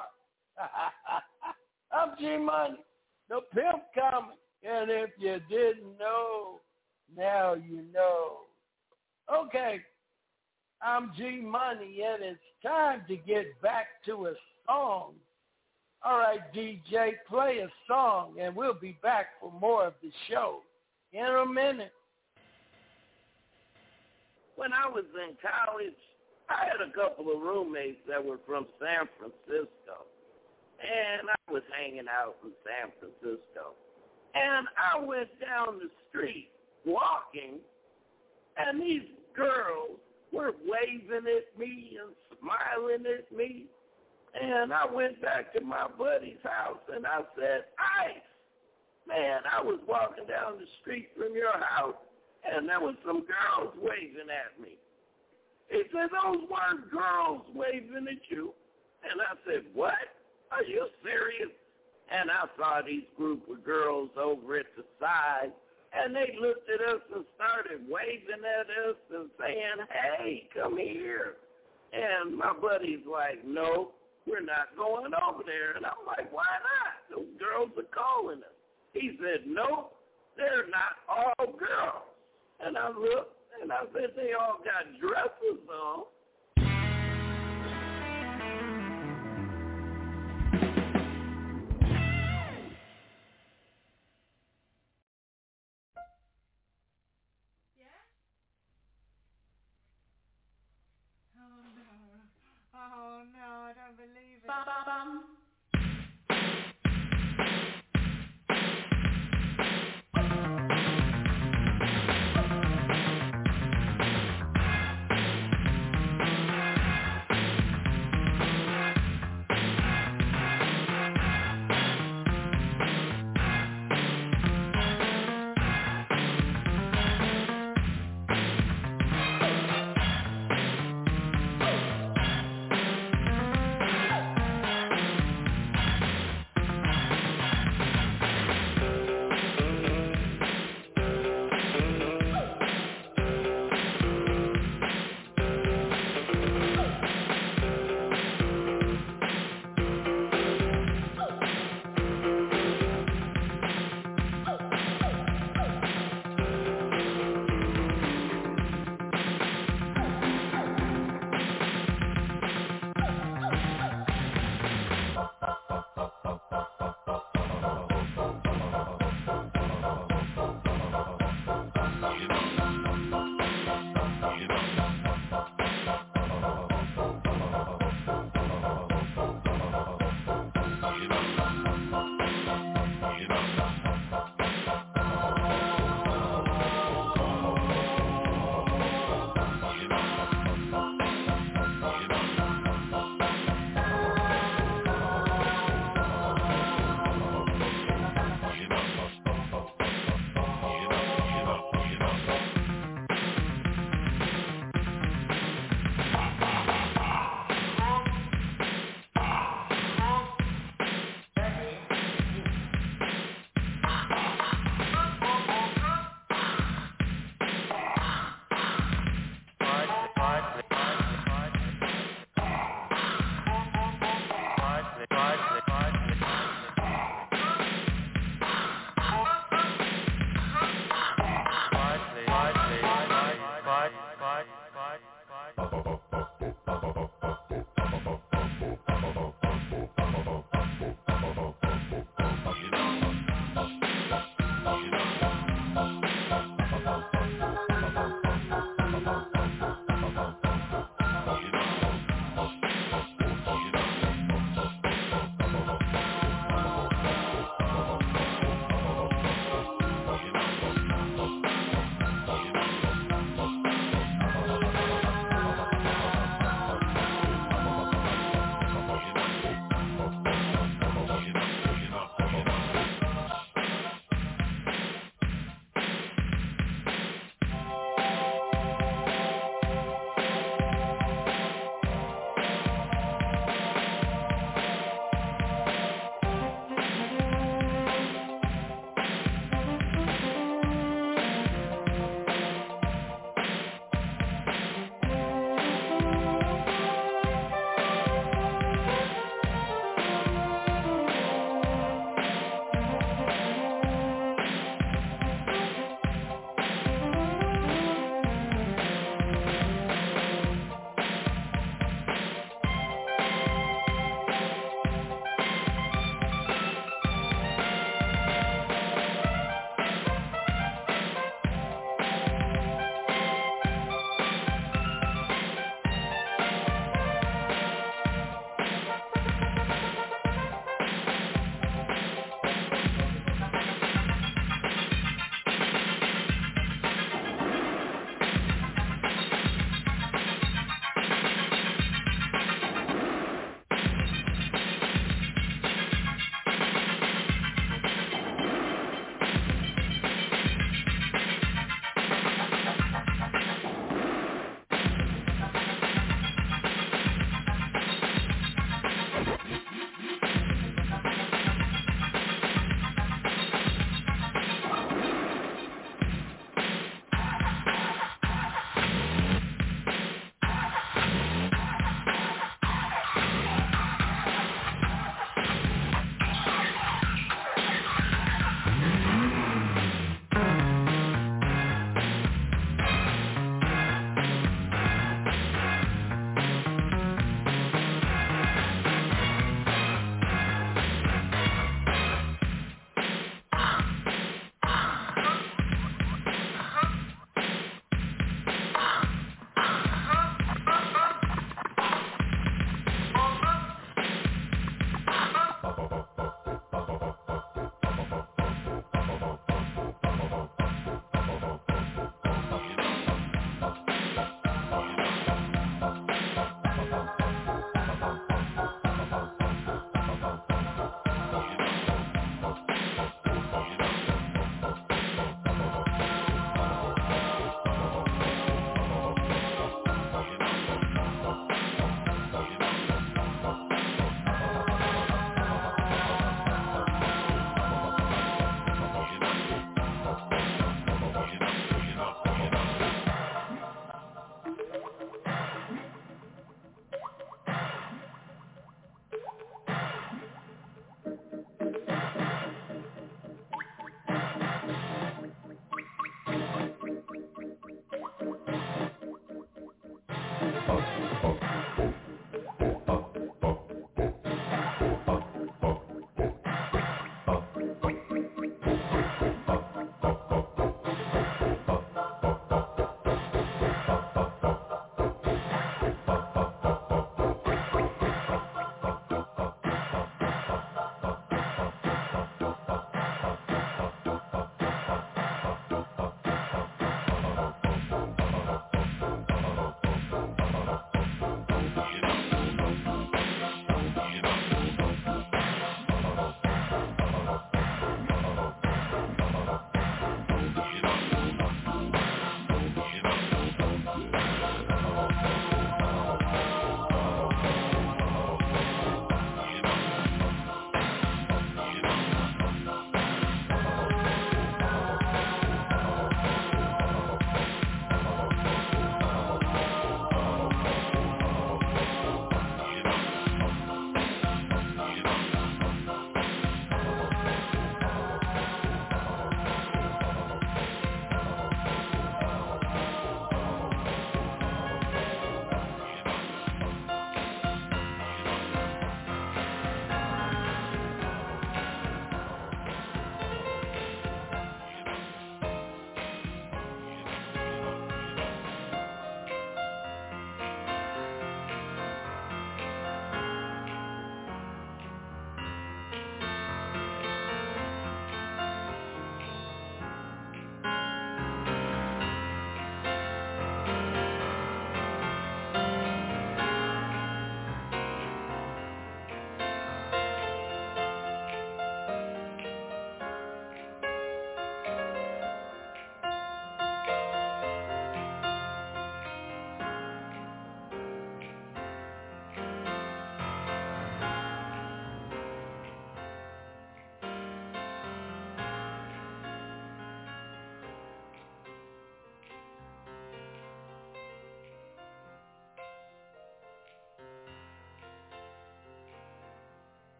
S3: I'm G-Money, the Pimp Comic. And if you didn't know, now you know. Okay, I'm G-Money, and it's time to get back to a song. All right, DJ, play a song, and we'll be back for more of the show in a minute. When I was in college, I had a couple of roommates that were from San Francisco, and I was hanging out in San Francisco. And I went down the street walking, and these girls were waving at me and smiling at me. And I went back to my buddy's house, and I said, Ice, man, I was walking down the street from your house, and there was some girls waving at me. He said, those weren't girls waving at you. And I said, what? Are you serious? And I saw these group of girls over at the side, and they looked at us and started waving at us and saying, hey, come here. And my buddy's like, no, we're not going over there. And I'm like, why not? Those girls are calling us. He said, no, they're not all girls. And I looked, and I said, they all got dresses on.
S10: bum.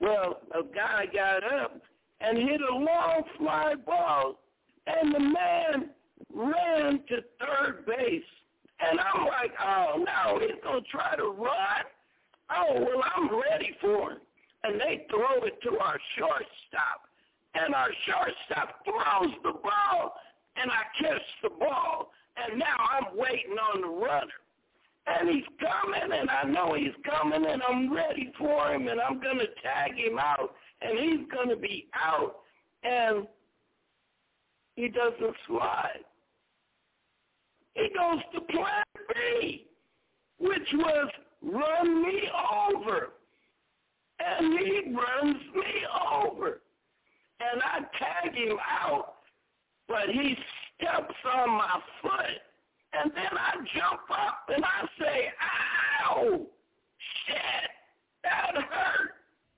S3: Well, a guy got up and hit a long fly ball, and the man ran to third base. And I'm like, oh, no, he's going to try to run? Oh, well, I'm ready for him. And they throw it to our shortstop. And our shortstop throws the ball, and I catch the ball. And now I'm waiting on the runner. And he's coming, and I know he's coming, and I'm ready for him, and I'm going to tag him out, and he's going to be out. And he doesn't slide. He goes to plan B, which was run me over. And he runs me over. And I tag him out, but he steps on my foot. And then I jump up and I say, ow, shit, that hurt.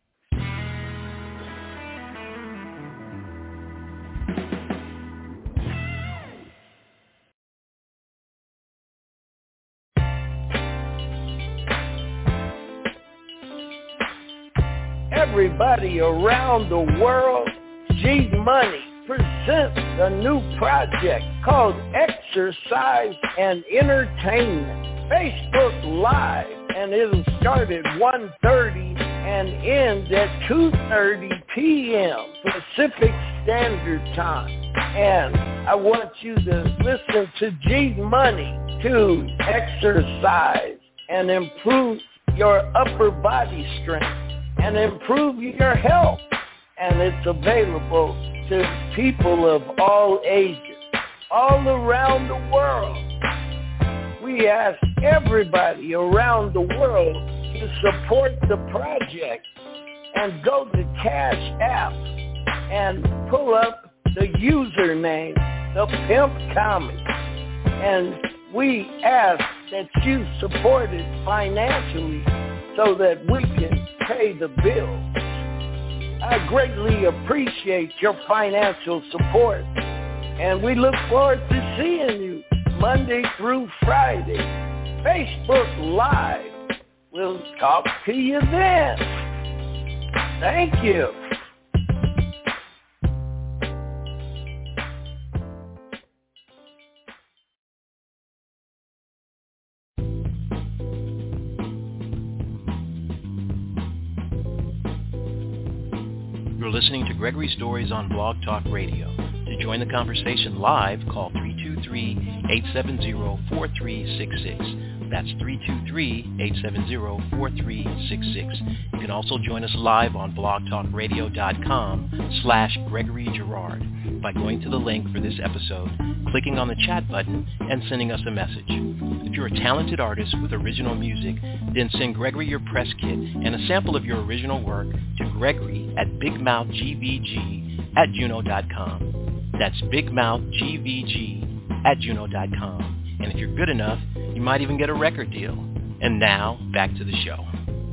S3: Everybody around the world, G Money presents a new project called Exercise and Entertainment. Facebook Live, and it'll start at 1:30 and end at 2:30 p.m. Pacific Standard Time. And I want you to listen to G Money to exercise and improve your upper body strength and improve your health. And it's available to people of all ages, all around the world. We ask everybody around the world to support the project and go to Cash App and pull up the username, The Pimp Comic. And we ask that you support it financially so that we can pay the bills. I greatly appreciate your financial support, and we look forward to seeing you Monday through Friday. Facebook Live. We'll talk to you then. Thank you.
S2: You're listening to Gregory Stories on Blog Talk Radio. To join the conversation live, call 323-870-4366. That's 323-870-4366. You can also join us live on blogtalkradio.com/Gregory Girard by going to the link for this episode, clicking on the chat button, and sending us a message. If you're a talented artist with original music, then send Gregory your press kit and a sample of your original work to Gregory at bigmouthgvg@juno.com. That's bigmouthgvg@juno.com. And if you're good enough, you might even get a record deal. And now, back to the show.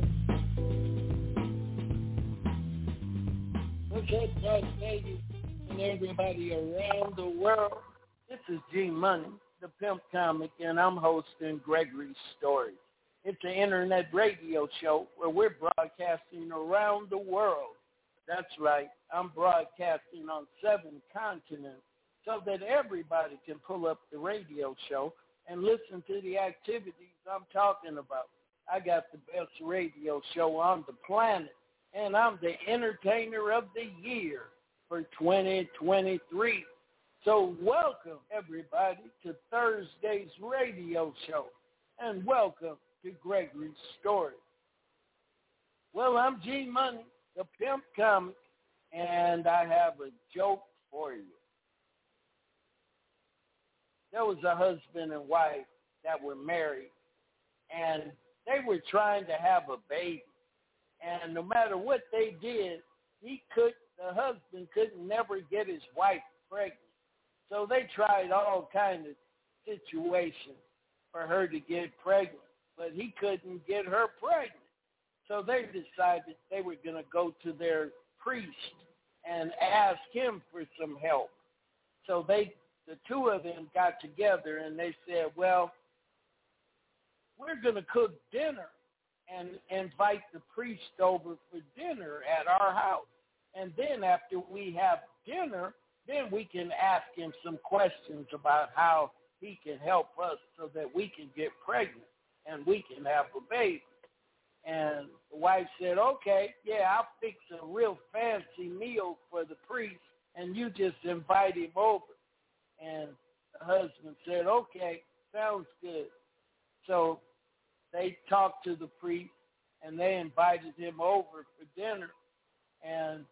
S3: What's up, Las Vegas and everybody around the world? This is G Money, the Pimp Comic, and I'm hosting Gregory Stories. It's an internet radio show where we're broadcasting around the world. That's right. I'm broadcasting on 7 continents so that everybody can pull up the radio show and listen to the activities I'm talking about. I got the best radio show on the planet, and I'm the entertainer of the year for 2023. So welcome, everybody, to Thursday's radio show, and welcome to Gregory's Story. Well, I'm G Money, the Pimp Comic, and I have a joke for you. There was a husband and wife that were married, and they were trying to have a baby. And no matter what they did, the husband could never get his wife pregnant. So they tried all kinds of situations for her to get pregnant, but he couldn't get her pregnant. So they decided they were going to go to their priest and ask him for some help. So the two of them got together and they said, well, we're going to cook dinner and invite the priest over for dinner at our house. And then after we have dinner, then we can ask him some questions about how he can help us so that we can get pregnant and we can have a baby. And the wife said, okay, yeah, I'll fix a real fancy meal for the priest, and you just invite him over. And the husband said, okay, sounds good. So they talked to the priest, and they invited him over for dinner. And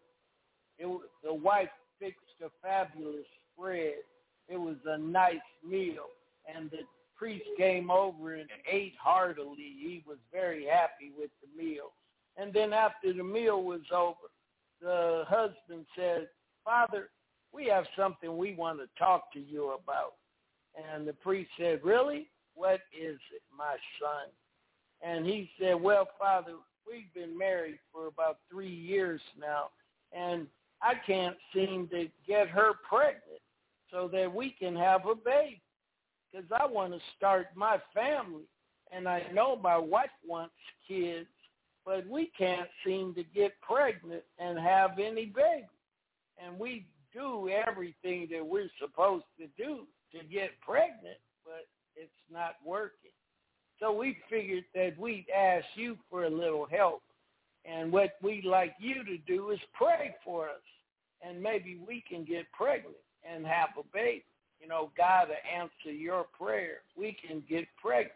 S3: the wife fixed a fabulous spread. It was a nice meal. And the priest came over and ate heartily. He was very happy with the meal. And then after the meal was over, the husband said, Father, we have something we want to talk to you about. And the priest said, really? What is it, my son? And he said, well, Father, we've been married for about 3 years now, and I can't seem to get her pregnant so that we can have a baby, because I want to start my family. And I know my wife wants kids, but we can't seem to get pregnant and have any baby. And we do everything that we're supposed to do to get pregnant, but it's not working. So we figured that we'd ask you for a little help. And what we'd like you to do is pray for us. And maybe we can get pregnant and have a baby. You know, God will answer your prayer. We can get pregnant.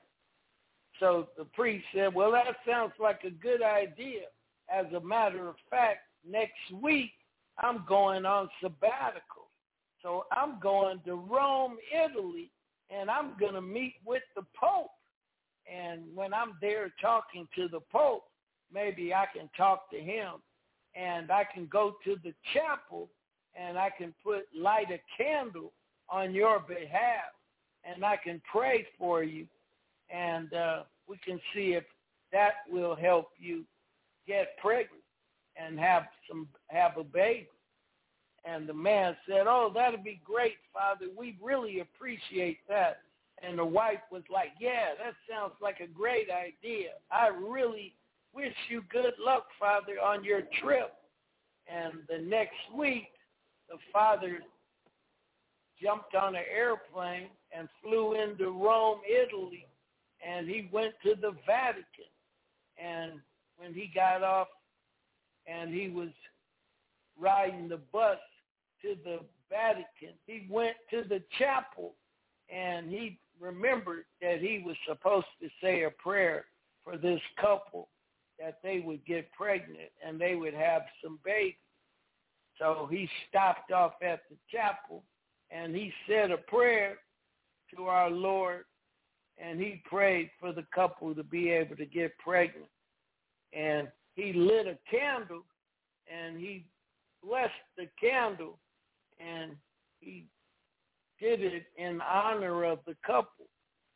S3: So the priest said, well, that sounds like a good idea. As a matter of fact, next week, I'm going on sabbatical. So I'm going to Rome, Italy, and I'm going to meet with the Pope. And when I'm there talking to the Pope, maybe I can talk to him, and I can go to the chapel, and I can light a candle on your behalf, and I can pray for you, and we can see if that will help you get pregnant and have a baby. And the man said, oh, that'd be great, Father. We really appreciate that. And the wife was like, yeah, that sounds like a great idea. I really wish you good luck, Father, on your trip. And the next week, the father jumped on an airplane and flew into Rome, Italy, and he went to the Vatican. And when he got off and he was riding the bus to the Vatican, he went to the chapel, and he remembered that he was supposed to say a prayer for this couple, that they would get pregnant and they would have some babies. So he stopped off at the chapel, and he said a prayer to our Lord, and he prayed for the couple to be able to get pregnant. And he lit a candle, and he blessed the candle, and he did it in honor of the couple.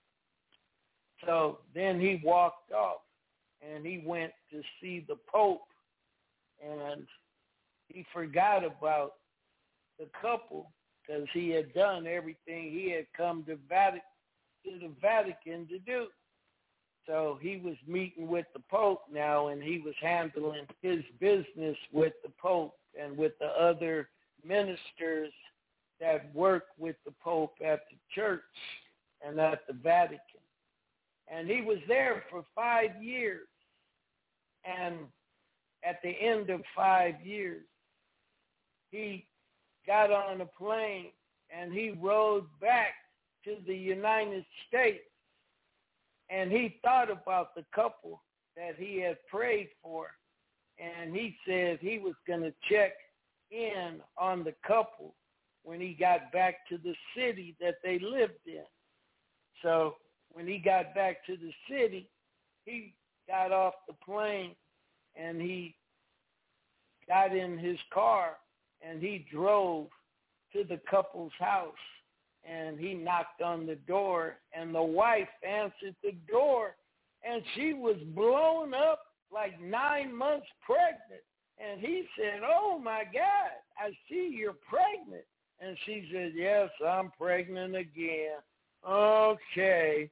S3: So then he walked off, and he went to see the Pope, and he forgot about the couple because he had done everything he had come to the Vatican to do. So he was meeting with the Pope now, and he was handling his business with the Pope and with the other ministers that work with the Pope at the church and at the Vatican. And he was there for 5 years. And at the end of 5 years, he got on a plane and he rode back to the United States. And he thought about the couple that he had prayed for. And he said he was going to check in on the couple when he got back to the city that they lived in. So when he got back to the city, he got off the plane and he got in his car and he drove to the couple's house, and he knocked on the door, and the wife answered the door, and she was blown up like 9 months pregnant. And he said, oh, my God, I see you're pregnant. And she said, yes, I'm pregnant again. Okay.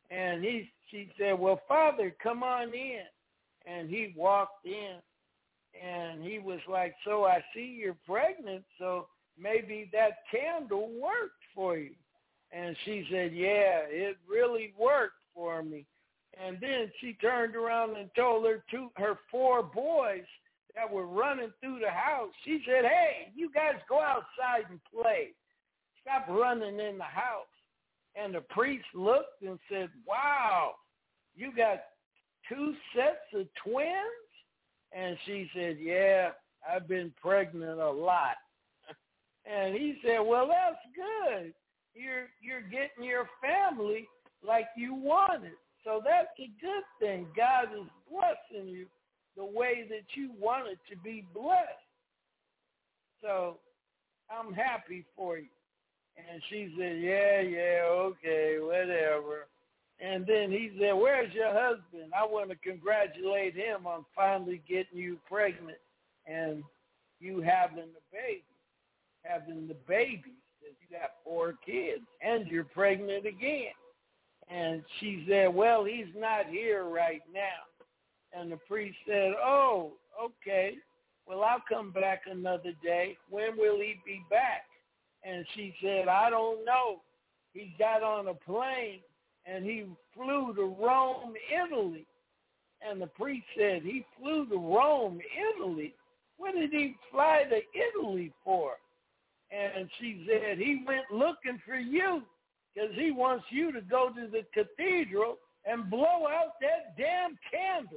S3: And she said, well, Father, come on in. And he walked in, and he was like, so I see you're pregnant, so maybe that candle worked for you. And she said, yeah, it really worked for me. And then she turned around and told her 4 boys that were running through the house. She said, hey, you guys go outside and play. Stop running in the house. And the priest looked and said, wow, you got 2 sets of twins? And she said, yeah, I've been pregnant a lot. And he said, well, that's good. You're getting your family like you wanted. So that's a good thing. God is blessing you the way that you wanted to be blessed. So I'm happy for you. And she said, yeah, okay, whatever. And then he said, where's your husband? I want to congratulate him on finally getting you pregnant and you having the baby. Because you got 4 kids and you're pregnant again. And she said, well, he's not here right now. And the priest said, oh, okay. Well, I'll come back another day. When will he be back? And she said, I don't know. He got on a plane and he flew to Rome, Italy. And the priest said, he flew to Rome, Italy? What did he fly to Italy for? And she said, he went looking for you because he wants you to go to the cathedral and blow out that damn candle.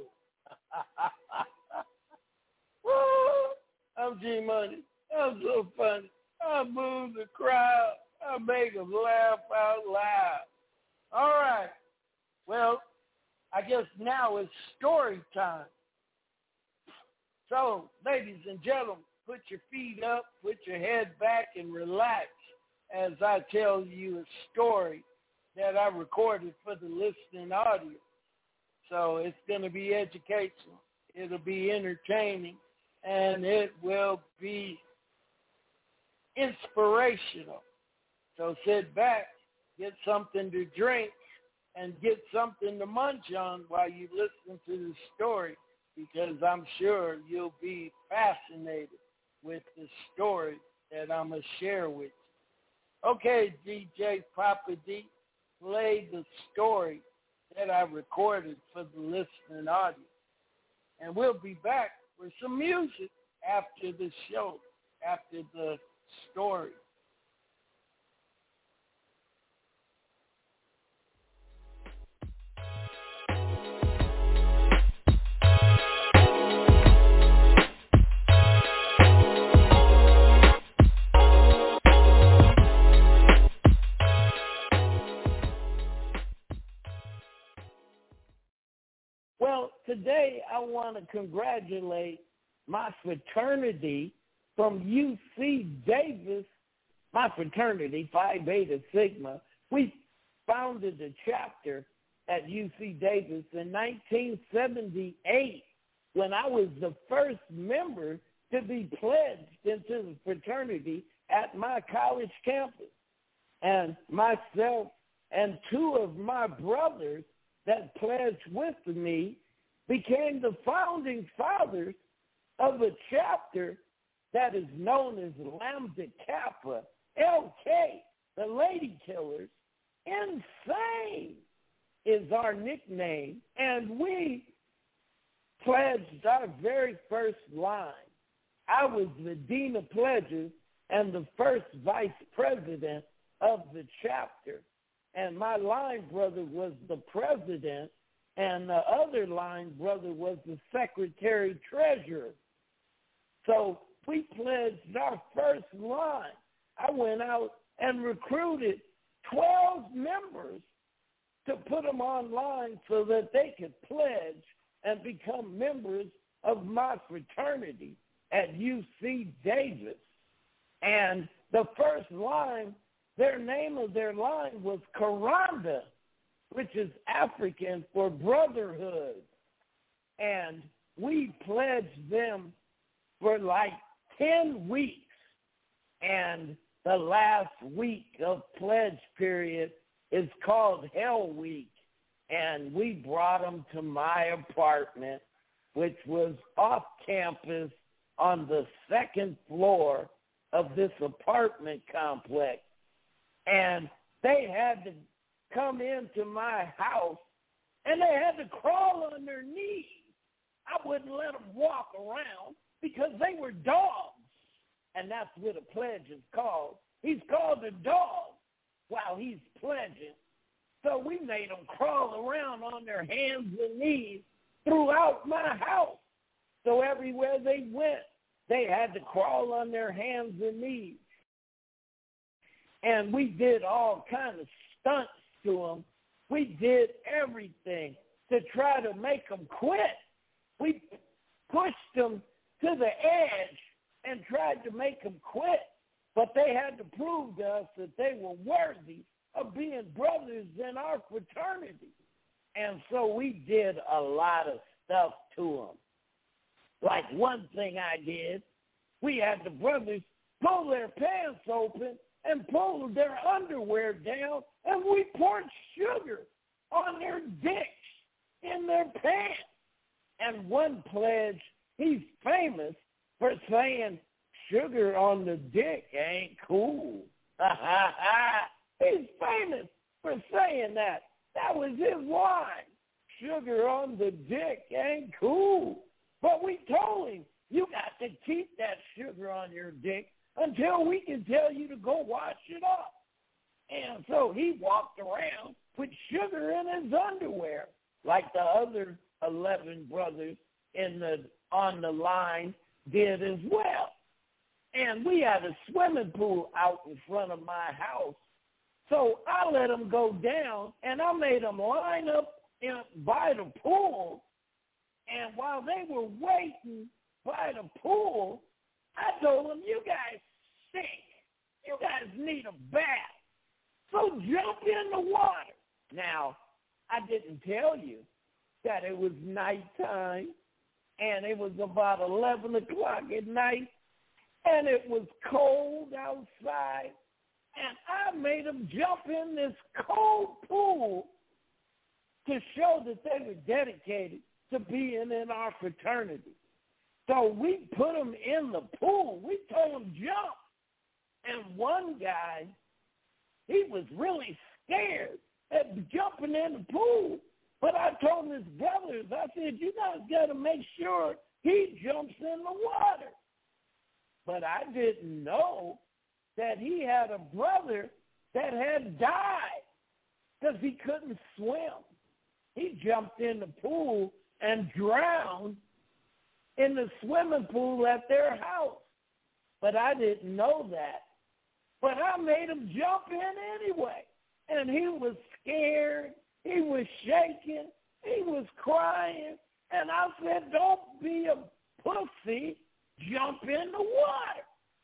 S3: Woo! I'm G-Money. I'm so funny. I move the crowd. I make them laugh out loud. All right. Well, I guess now it's story time. So, ladies and gentlemen, put your feet up, put your head back, and relax as I tell you a story that I recorded for the listening audience. So it's going to be educational. It'll be entertaining, and it will be inspirational. So sit back, get something to drink, and get something to munch on while you listen to the story, because I'm sure you'll be fascinated with the story that I'm going to share with you. Okay, DJ Papa D, play the story that I recorded for the listening audience. And we'll be back with some music after the show, after the story. Well, today I want to congratulate my fraternity from UC Davis, my fraternity, Phi Beta Sigma. We founded a chapter at UC Davis in 1978 when I was the first member to be pledged into the fraternity at my college campus. And myself and 2 of my brothers that pledged with me became the founding fathers of a chapter that is known as Lambda Kappa, LK, the Lady Killers. Insane is our nickname, and we pledged our very first line. I was the Dean of Pledges and the first vice president of the chapter. And my line brother was the president, and the other line brother was the secretary-treasurer. So we pledged our first line. I went out and recruited 12 members to put them online so that they could pledge and become members of my fraternity at UC Davis. And the first line, their name of their line was Karanda, which is African for brotherhood. And we pledged them for like 10 weeks. And the last week of pledge period is called Hell Week. and we brought them to my apartment, which was off campus on the second floor of this apartment complex. And they had to come into my house, and they had to crawl on their knees. I wouldn't let them walk around because they were dogs. And that's what a pledge is called. He's called a dog while he's pledging. So we made them crawl around on their hands and knees throughout my house. So everywhere they went, they had to crawl on their hands and knees. And we did all kinds of stunts to them. We did everything to try to make them quit. We pushed them to the edge and tried to make them quit. But they had to prove to us that they were worthy of being brothers in our fraternity. And so we did a lot of stuff to them. Like one thing I did, we had the brothers pull their pants open and pull their underwear down, and we poured sugar on their dicks in their pants. And one pledge, he's famous for saying sugar on the dick ain't cool. He's famous for saying that. That was his line. Sugar on the dick ain't cool. But we told him, you got to keep that sugar on your dick until we can tell you to go wash it off. And so he walked around with sugar in his underwear, like the other 11 brothers on the line did as well. And we had a swimming pool out in front of my house. So I let them go down, and I made them line up by the pool. And while they were waiting by the pool, I told them, you guys stink. You guys need a bath. So jump in the water. Now, I didn't tell you that it was nighttime, and it was about 11 o'clock at night, and it was cold outside, and I made them jump in this cold pool to show that they were dedicated to being in our fraternity. So we put them in the pool. We told them jump. And one guy, he was really scared at jumping in the pool. But I told his brothers, I said, you guys got to make sure he jumps in the water. But I didn't know that he had a brother that had died because he couldn't swim. He jumped in the pool and drowned in the swimming pool at their house. But I didn't know that. But I made him jump in anyway. And he was scared. He was shaking. He was crying. And I said, don't be a pussy. Jump in the water.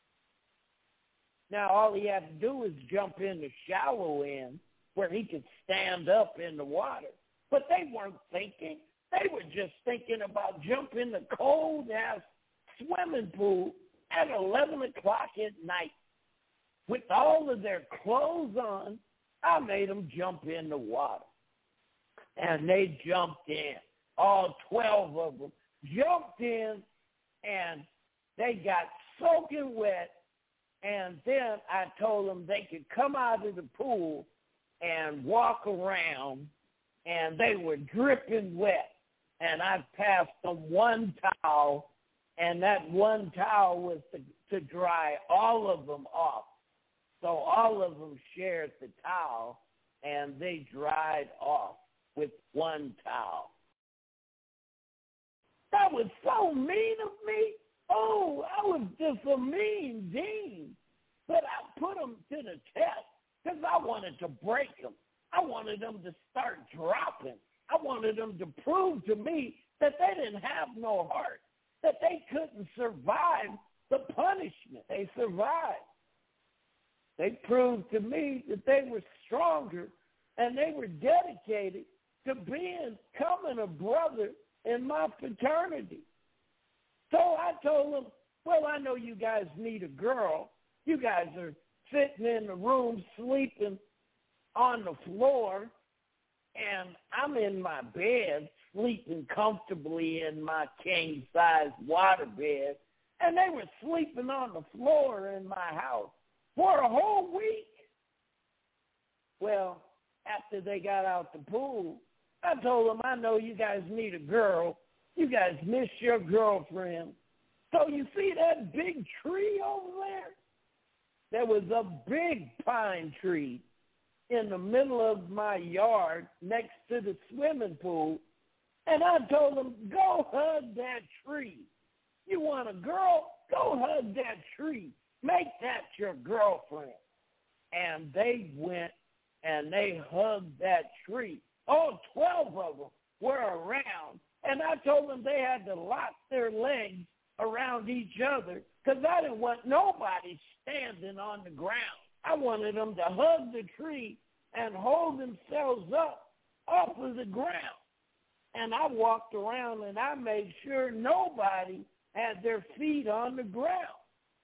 S3: Now, all he had to do was jump in the shallow end where he could stand up in the water. But they weren't thinking. They were just thinking about jumping the cold-ass swimming pool at 11 o'clock at night. With all of their clothes on, I made them jump in the water. And they jumped in. All 12 of them jumped in, and they got soaking wet. And then I told them they could come out of the pool and walk around, and they were dripping wet. And I passed them one towel, and that one towel was to dry all of them off. So all of them shared the towel, and they dried off with one towel. That was so mean of me. Oh, I was just a mean dean. But I put them to the test because I wanted to break them. I wanted them to start dropping. I wanted them to prove to me that they didn't have no heart, that they couldn't survive the punishment. They survived. They proved to me that they were stronger and they were dedicated to becoming a brother in my fraternity. So I told them, well, I know you guys need a girl. You guys are sitting in the room sleeping on the floor, And I'm in my bed, sleeping comfortably in my king-size water bed, and they were sleeping on the floor in my house for a whole week. Well, after they got out the pool, I told them, I know you guys need a girl. You guys miss your girlfriend. So you see that big tree over there? There was a big pine tree in the middle of my yard next to the swimming pool. And I told them, go hug that tree. You want a girl? Go hug that tree. Make that your girlfriend. And they went and they hugged that tree. All 12 of them were around. And I told them they had to lock their legs around each other because I didn't want nobody standing on the ground. I wanted them to hug the tree and hold themselves up off of the ground. And I walked around and I made sure nobody had their feet on the ground.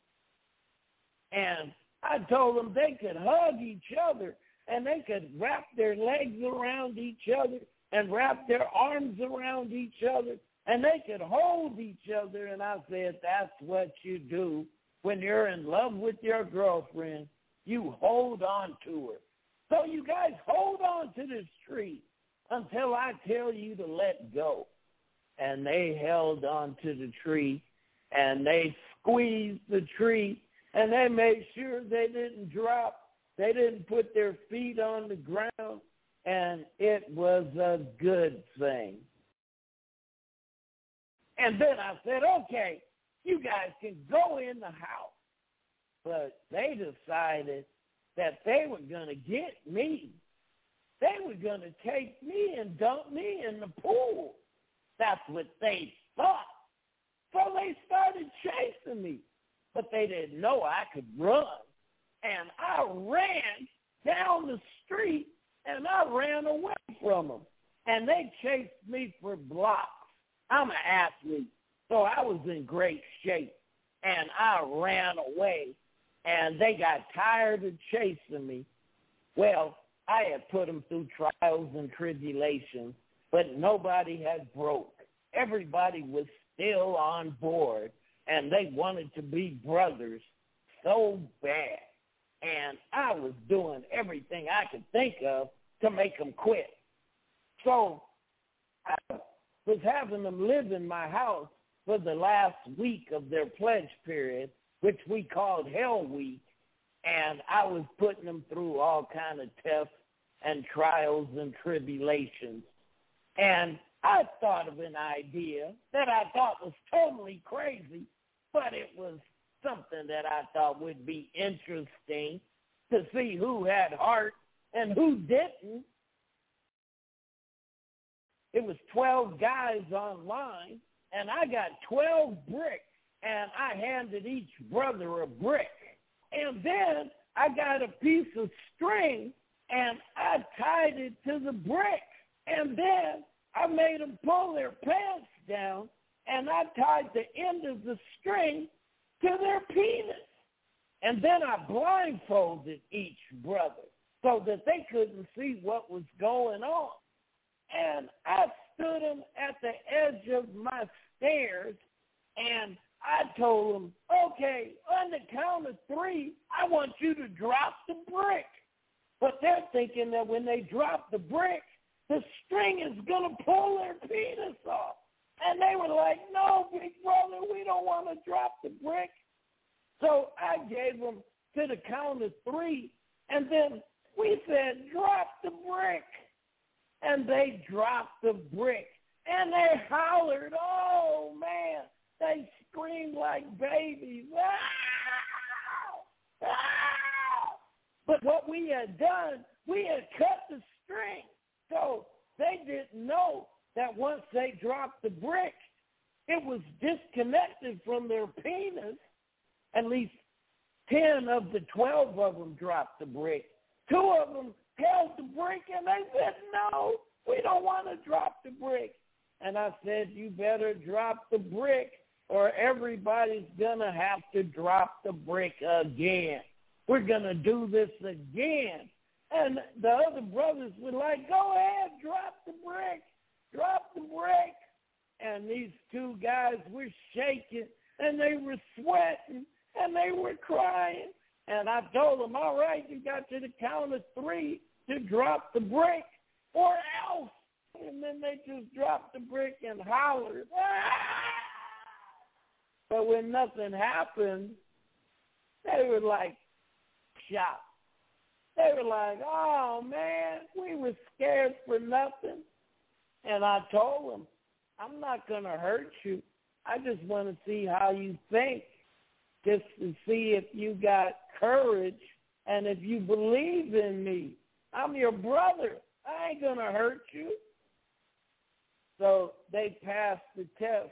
S3: And I told them they could hug each other and they could wrap their legs around each other and wrap their arms around each other, and they could hold each other. And I said, that's what you do when you're in love with your girlfriend. You hold on to her. So you guys hold on to this tree until I tell you to let go. And they held on to the tree, and they squeezed the tree, and they made sure they didn't drop. They didn't put their feet on the ground, and it was a good thing. And then I said, okay, you guys can go in the house. But they decided that they were going to get me. They were going to take me and dump me in the pool. That's what they thought. So they started chasing me. But they didn't know I could run. And I ran down the street, and I ran away from them. And they chased me for blocks. I'm an athlete, so I was in great shape. And I ran away, and they got tired of chasing me. Well, I had put them through trials and tribulations, but nobody had broke. Everybody was still on board, and they wanted to be brothers so bad. And I was doing everything I could think of to make them quit. So I was having them live in my house for the last week of their pledge period, which we called Hell Week. And I was putting them through all kind of tests and trials and tribulations. And I thought of an idea that I thought was totally crazy, but it was something that I thought would be interesting to see who had heart and who didn't. It was 12 guys online, and I got 12 bricks, and I handed each brother a brick. And then I got a piece of string, and I tied it to the brick. And then I made them pull their pants down, and I tied the end of the string to their penis. And then I blindfolded each brother so that they couldn't see what was going on. And I stood them at the edge of my stairs, and I told them, okay, on the count of 3, I want you to drop the brick. But they're thinking that when they drop the brick, the string is going to pull their penis off. And they were like, no, big brother, we don't want to drop the brick. So I gave them to the count of 3, and then we said, drop the brick. And they dropped the brick, and they hollered, oh, man. They screamed like babies. Ah! Ah! But what we had done, we had cut the string. So they didn't know that once they dropped the brick, it was disconnected from their penis. At least 10 of the 12 of them dropped the brick. 2 of them held the brick, and they said, no, we don't want to drop the brick. And I said, you better drop the brick, or everybody's going to have to drop the brick again. We're going to do this again. And the other brothers were like, go ahead, drop the brick. And these two guys were shaking, and they were sweating, and they were crying. And I told them, all right, you got to the count of 3 to drop the brick or else. And then they just dropped the brick and hollered. Ah! But when nothing happened, they were like shocked. They were like, oh, man, we were scared for nothing. And I told them, I'm not going to hurt you. I just want to see how you think, just to see if you got courage and if you believe in me. I'm your brother. I ain't going to hurt you. So they passed the test.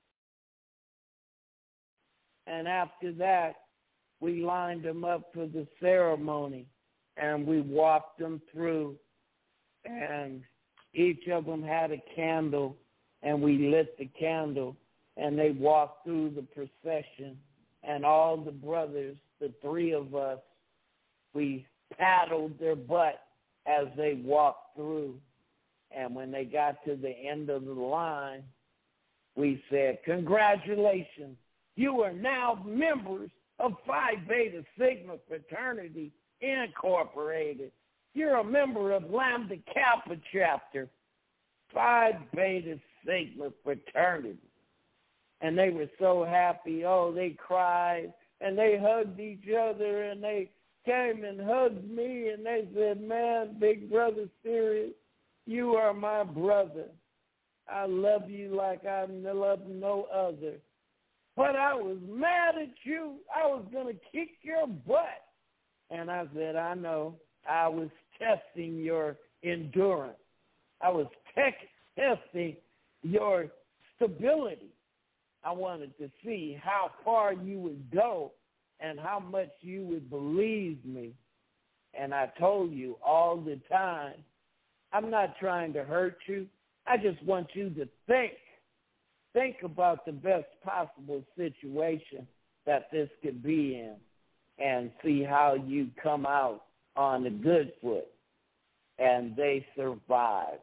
S3: And after that, we lined them up for the ceremony, and we walked them through, and each of them had a candle, and we lit the candle, and they walked through the procession, and all the brothers, the 3 of us, we paddled their butt as they walked through. And when they got to the end of the line, we said, congratulations, you are now members of Phi Beta Sigma Fraternity Incorporated. You're a member of Lambda Kappa Chapter, Phi Beta Sigma Fraternity. And they were so happy. Oh, they cried, and they hugged each other, and they came and hugged me, and they said, man, Big Brother Sirius, you are my brother. I love you like I love no other. But I was mad at you. I was going to kick your butt. And I said, I know. I was testing your endurance. I was testing your stability. I wanted to see how far you would go and how much you would believe me. And I told you all the time, I'm not trying to hurt you. I just want you to think about the best possible situation that this could be in and see how you come out on the good foot. And they survived.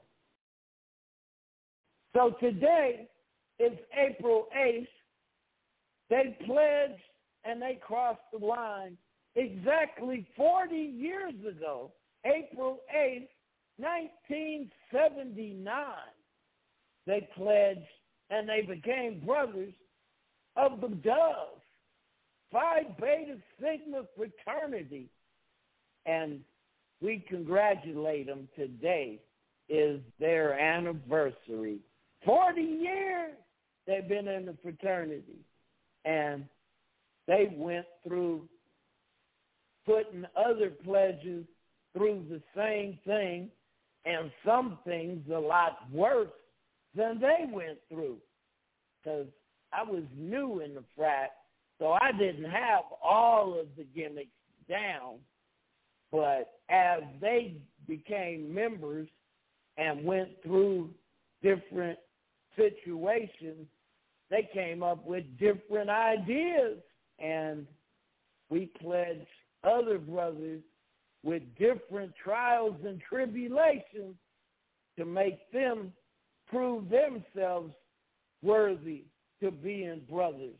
S3: So today is April 8th. They pledged and they crossed the line exactly 40 years ago, April 8th, 1979. They pledged and they became brothers of the Dove, Phi Beta Sigma Fraternity. And we congratulate them. Today is their anniversary. 40 years they've been in the fraternity. And they went through putting other pledges through the same thing, and some things a lot worse than they went through. Because I was new in the frat, so I didn't have all of the gimmicks down. But as they became members and went through different situations, they came up with different ideas. And we pledged other brothers with different trials and tribulations to make them prove themselves worthy to being brothers.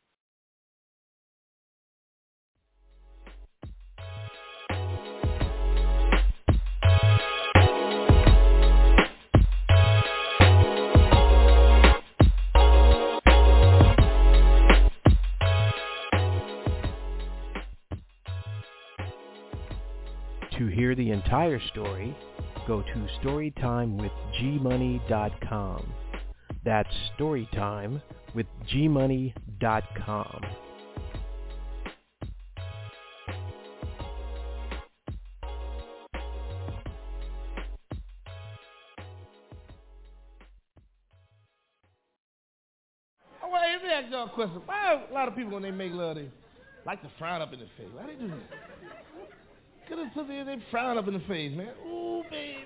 S2: To hear the entire story, go to storytimewithgmoney.com. That's storytimewithgmoney.com.
S7: Oh, well, let me ask y'all a question. Why a lot of people, when they make love, they like to frown up in the face? Why they do that? Get us to the they frown up in the face, man. Ooh, baby.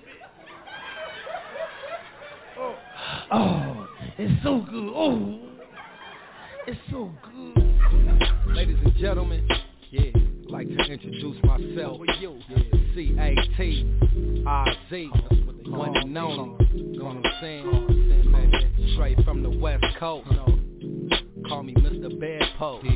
S7: Oh, it's so good. Oh, it's so good. Ladies and gentlemen, yeah, like to introduce myself. C-A-T-I-Z, one and only. You know what I'm saying? Straight from the West Coast. Call me Mr. Bedpost.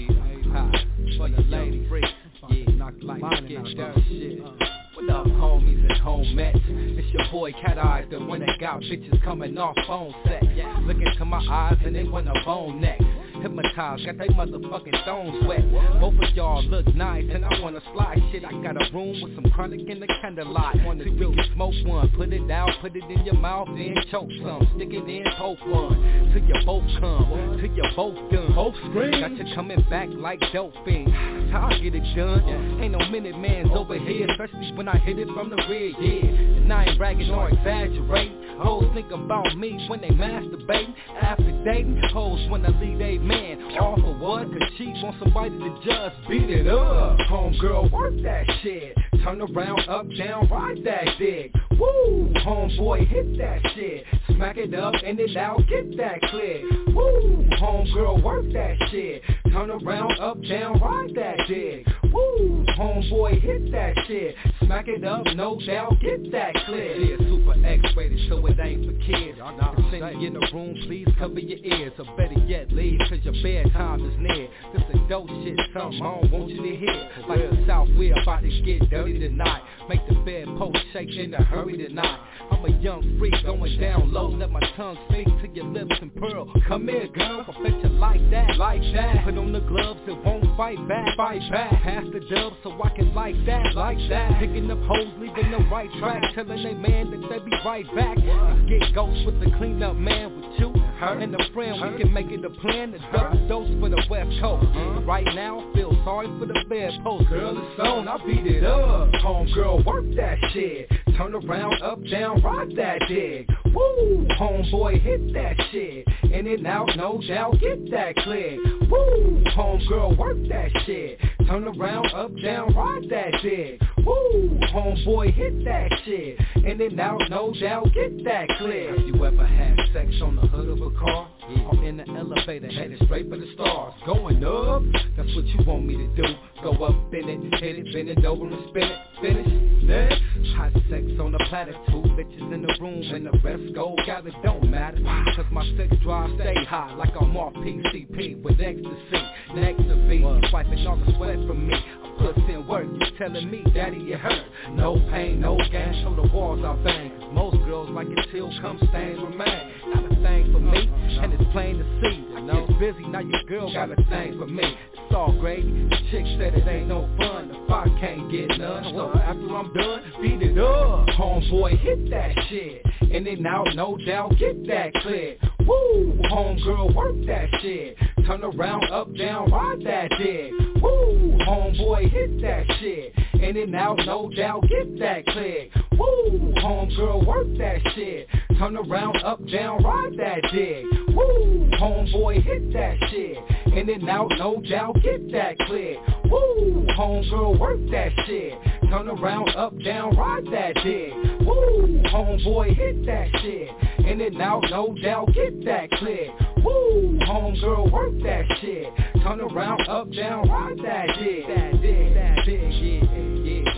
S7: For the ladies, yeah, knock like get dirt shit. What up, homies and homettes? It's your boy Cat Eyes, the one that got bitches coming off phone sex. Look into my eyes and they wanna bone next. Hypnotized, got they motherfucking stones wet. Both of y'all look nice and I wanna slide shit. I got a room with some chronic in the candlelight. Wanna do smoke one, put it out, put it in your mouth, then choke some. Stick it in, poke one, till you both come, till you both done. Both scream, got you coming back like dope fiends. That's how I get it done. Ain't no minute man's over here, especially when I hit it from the rear, yeah. And I ain't bragging or exaggerate. Hoes think about me when they masturbate. After dating, hoes wanna leave they man. All for what? Cause she wants somebody to just beat it up. Homegirl, work that shit. Turn around, up, down, ride that dick. Woo! Homeboy, hit that shit. Smack it up, end it out, get that click. Woo! Homegirl, work that shit. Turn around, up, down, ride that dick. Woo! Homeboy, hit that shit. Smack it up, no doubt, get that click. Yeah, super X-rated, so it ain't for kids. Sitting in the room, please cover your ears. Or better yet, leave, cause your bedtime is near. This a dope shit, something I don't want you to hear. Like the South, we're about to get dirty tonight. Make the bedpost shake in a hurry tonight. I'm a young freak going down low. Let my tongue speak to your lips and pearl. Come here, girl, I bet you like that, like that. Put on the gloves, it won't fight back, fight back. Pass the dub so I can like that, like that. Picking up hoes, leaving the right track. Telling they man that they be right back. And get ghosts with the cleanup man with you, her, and a friend. We can make it a plan to double dose for the West Coast. Right now, feel sorry for the bedpost. Girl, it's on, I beat it up. Homegirl, work that shit. Turn around, up, down, ride that dick. Woo! Homeboy, hit that shit. In and out, no doubt, get that click. Woo! Homegirl, work that shit. Turn around, up, down, ride that dick. Woo! Homeboy, hit that shit. In and out, no doubt, get that click. Have you ever had sex on the hood of a car? Or in the elevator, headed straight for the stars. Going up, that's what you want me to do. Go up in it, hit it, bend it over and spin it. Finish, next. Hot sex on the platter, two bitches in the room and the rest go gather, don't matter. Cause my sex drive stay high like I'm off PCP with ecstasy. Next to be wiping all the sweat from me. Puts in work, you telling me, daddy, you hurt. No pain, no gain, show the walls I bang. Cause most girls like it till come stains remain. Not a thing for me, and it's plain to see. I get busy, now your girl got a thing for me. It's all gravy, the chick said it ain't no fun if I can't get none. So after I'm done, beat it up. Homeboy, hit that shit. In and out, no doubt, get that click. Woo! Homegirl, work that shit. Turn around, up, down, ride that dick. Woo! Homeboy, hit that shit. In and out, no doubt, get that click. Woo! Homegirl, work that shit. Turn around, up, down, ride that dick. Woo! Homeboy, hit that shit. In and out, no doubt, get that click. Woo! Homegirl, work that shit. Turn around, up, down, ride that dick. Woo! Homeboy, hit that shit. In and out, no doubt, get that click. Woo! Homegirl, work that shit. Turn around, up, down, ride that dick. That dick, yeah, yeah.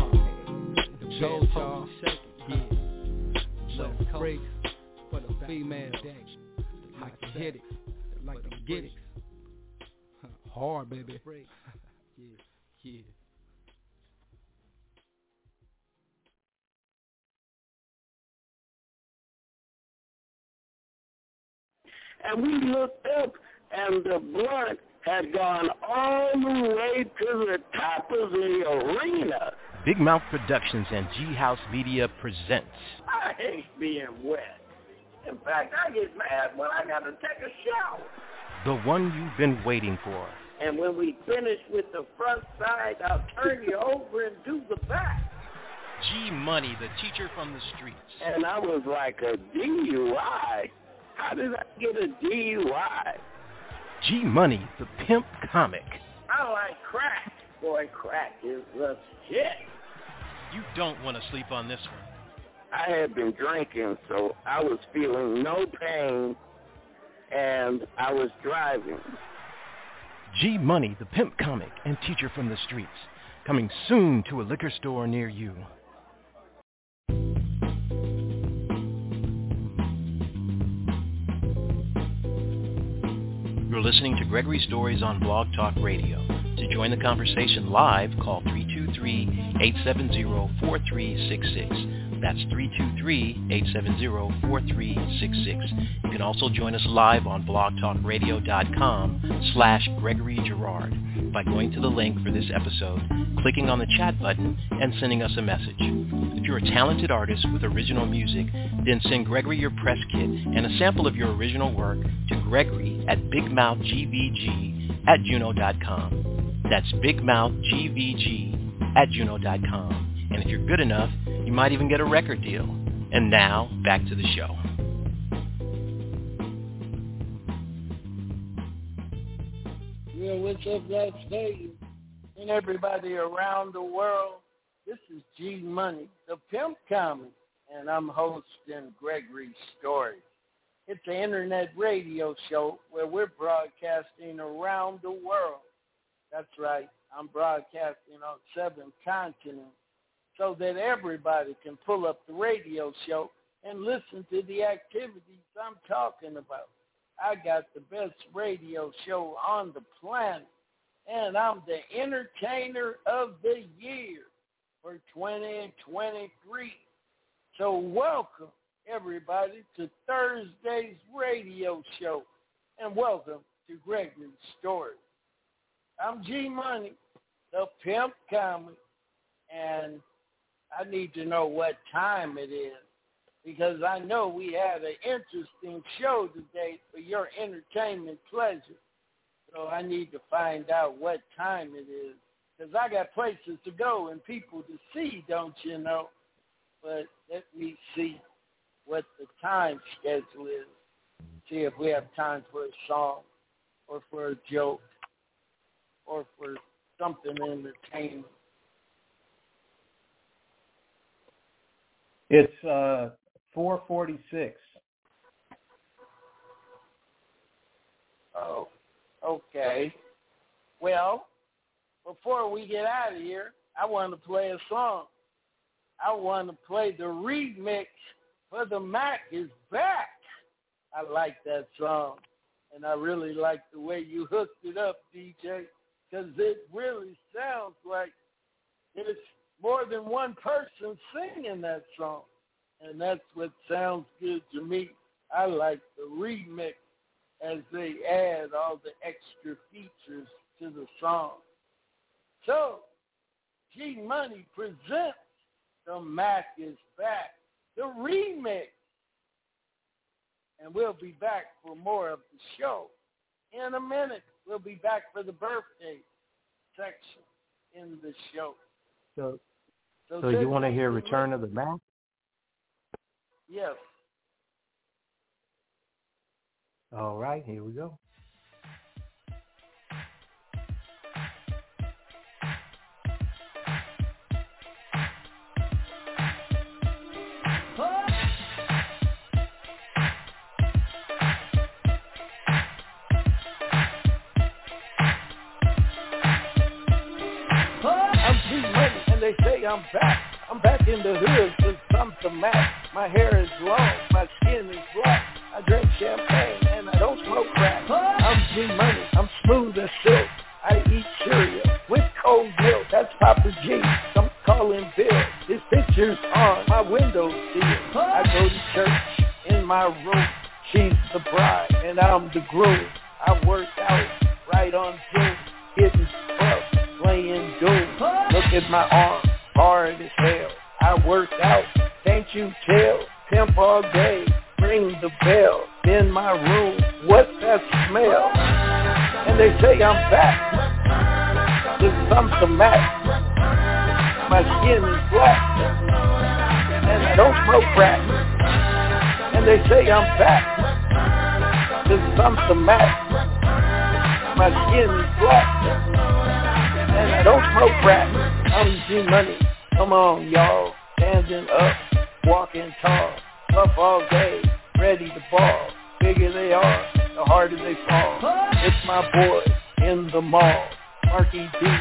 S7: The told y'all, yeah. So freaks for the female, like to hit it, like to get it. Hard, baby. Yeah.
S3: And we looked up, and the blunt had gone all the way to the top of the arena.
S2: Big Mouth Productions and G House Media presents.
S3: I hate being wet. In fact, I get mad when I got to take a shower.
S2: The one you've been waiting for.
S3: And when we finish with the front side, I'll turn you over and do the back.
S2: G Money, the teacher from the streets.
S3: And I was like, a DUI? How did I get a DUI?
S2: G Money, the pimp comic.
S3: I like crack. Boy, crack is the shit.
S2: You don't want to sleep on this one.
S3: I had been drinking, so I was feeling no pain, and I was driving.
S2: G Money, the pimp comic and teacher from the streets. Coming soon to a liquor store near you. You're listening to Gregory Stories on Blog Talk Radio. To join the conversation live, call 323-870-4366. That's 323-870-4366. You can also join us live on blogtalkradio.com/Gregory Girard by going to the link for this episode, clicking on the chat button, and sending us a message. If you're a talented artist with original music, then send Gregory your press kit and a sample of your original work to Gregory at bigmouthgvg@juno.com. That's bigmouthgvg@juno.com. And if you're good enough, you might even get a record deal. And now, back to the show.
S3: Yeah, what's up, Las Vegas, and everybody around the world? This is G Money, the Pimp Comic, and I'm hosting Gregory Stories. It's an internet radio show where we're broadcasting around the world. That's right, I'm broadcasting on 7 continents, so that everybody can pull up the radio show and listen to the activities I'm talking about. I got the best radio show on the planet, and I'm the entertainer of the year for 2023. So welcome, everybody, to Thursday's radio show, and welcome to Gregory Stories. I'm G Money, the Pimp Comic, and I need to know what time it is, because I know we had an interesting show today for your entertainment pleasure. So I need to find out what time it is, because I got places to go and people to see, don't you know? But let me see what the time schedule is, see if we have time for a song or for a joke or for something entertaining.
S6: It's 4:46.
S3: Oh, okay. Well, before we get out of here, I want to play a song. I want to play the remix for The Mac Is Back. I like that song, and I really like the way you hooked it up, DJ, because it really sounds like it's more than one person singing that song, and that's what sounds good to me. I like the remix as they add all the extra features to the song. So, G Money presents The Mac Is Back, the remix. And we'll be back for more of the show in a minute. We'll be back for the birthday section in the show.
S6: So you want to hear Return of the Mac?
S3: Yes.
S6: All right, here we go.
S3: They say I'm back. I'm back in the hood since I'm the Mac. My hair is long, my skin is black. I drink champagne and I don't smoke crack. I'm G Money, I'm smooth as silk. I eat cereal with cold milk. That's Papa G. Some call him Bill. His picture's on my windowsill. I go to church in my room. She's the bride and I'm the groom. I work out right on Zoom, getting buff, playing Doom. Look at my arm, hard as hell. I work out, can't you tell? Pimp all day, ring the bell. In my room, what's that smell? And they say I'm back. This is the Mac. My skin is black, and I don't smoke crack. And they say I'm back. This is the Mac. My skin is black, and I don't smoke crack. I'm G Money, come on y'all, standing up, walking tall, up all day, ready to ball. Bigger they are, the harder they fall. It's my boy in the mall, Marky D,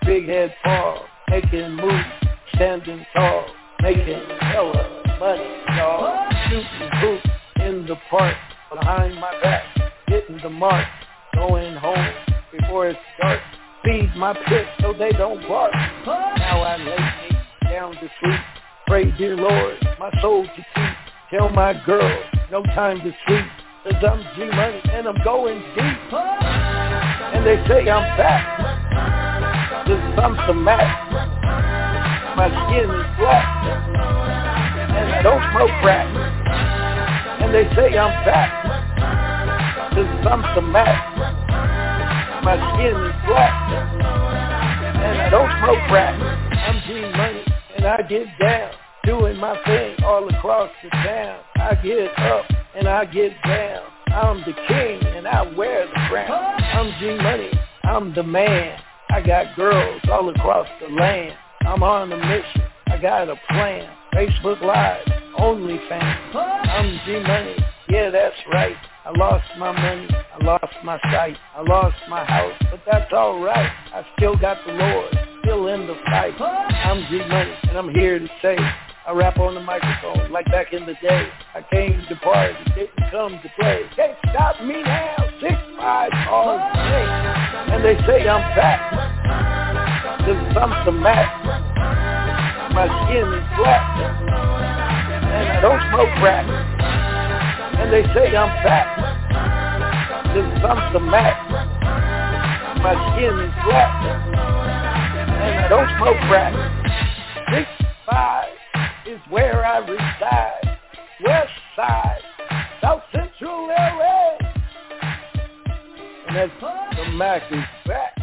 S3: big head Paul, making moves, standing tall, making hella money, y'all. Shooting hoops in the park, behind my back, hitting the mark, going home before it's dark. Feed my pit so they don't bark. Now I lay me down to sleep. Pray, dear Lord, my soul to keep. Tell my girl, no time to sleep. 'Cause I'm G-Money and I'm going deep. And they say I'm fat. 'Cause I'm some Mac. My skin is black. And I don't smoke crack. And they say I'm fat. 'Cause I'm some Mac. My skin is black. And I don't smoke crack. I'm G-Money and I get down, doing my thing all across the town. I get up and I get down. I'm the king and I wear the crown. I'm G-Money, I'm the man. I got girls all across the land. I'm on a mission, I got a plan. Facebook Live, OnlyFans. I'm G-Money, yeah that's right. I lost my money, I lost my sight, I lost my house, but that's alright. I still got the Lord, still in the fight. I'm G-Money and I'm here to say, I rap on the microphone like back in the day. I came to party, didn't come to play. Can't stop me now, 6'5" all day. And they say I'm fat, 'cause I'm some Mac. My skin is black, and I don't smoke crack. And they say I'm fat, 'cause I'm some Mac. My skin is black, and I don't smoke crack. 6'5" is where I reside. West Side, South Central LA. And that's the Mac is back.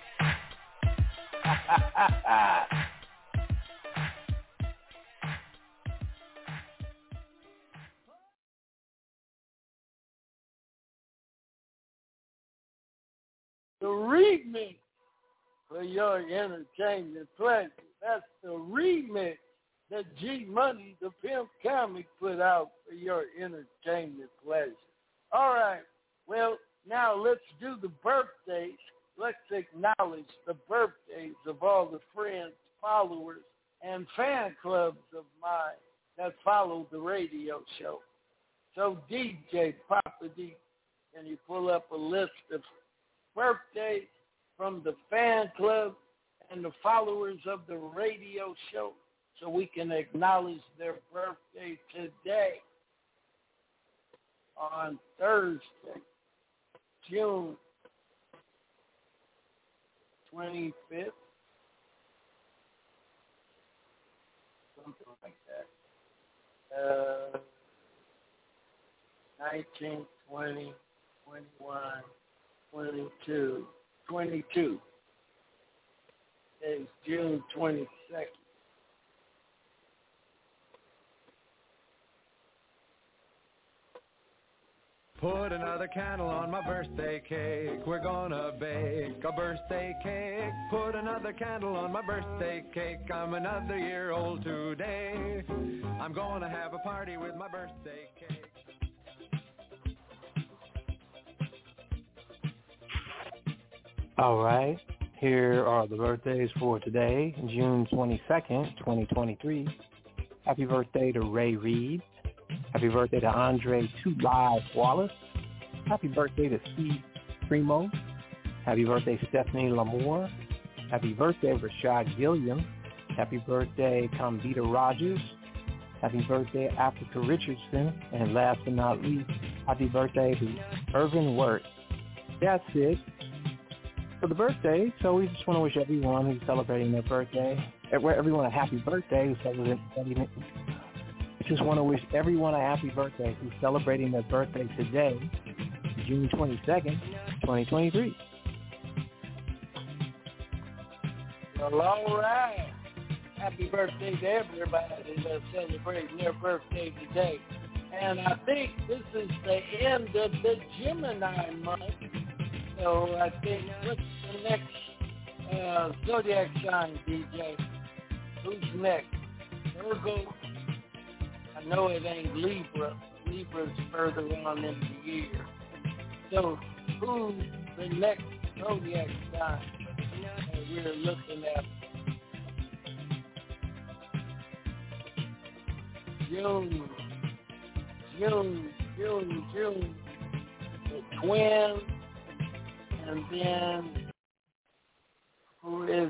S3: The remix for your entertainment pleasure. That's the remix that G-Money, the Pimp Comic, put out for your entertainment pleasure. All right. Well, now let's do the birthdays. Let's acknowledge the birthdays of all the friends, followers, and fan clubs of mine that follow the radio show. So DJ Papa D, can you pull up a list of birthdays from the fan club and the followers of the radio show so we can acknowledge their birthday today on Thursday, June 25th, something like that, 19, 20, 21, 22. It's June 22nd.
S10: Put another candle on my birthday cake. We're gonna bake a birthday cake. Put another candle on my birthday cake. I'm another year old today. I'm gonna have a party with my birthday cake.
S6: All right, here are the birthdays for today, June 22nd, 2023. Happy birthday to Ray Reed. Happy birthday to Andre 2 Live Wallace. Happy birthday to Steve Primo. Happy birthday, Stephanie Lamour. Happy birthday, Rashad Gilliam. Happy birthday, Convita Rogers. Happy birthday, Africa Richardson. And last but not least, happy birthday to Irvin Wirt. That's it for the birthday. So we just want to wish everyone who's celebrating their birthday, everyone a happy birthday who's celebrating. I just want to wish everyone a happy birthday who's celebrating their birthday today, June 22nd, 2023.
S3: Well, all right. Happy birthday to everybody that's celebrating their birthday today. And I think this is the end of the Gemini month. So I think, what's the next zodiac sign, DJ? Who's next? Virgo? I know it ain't Libra. Libra's further on in the year. So who's the next zodiac sign? we're looking at June, the twins, and then who is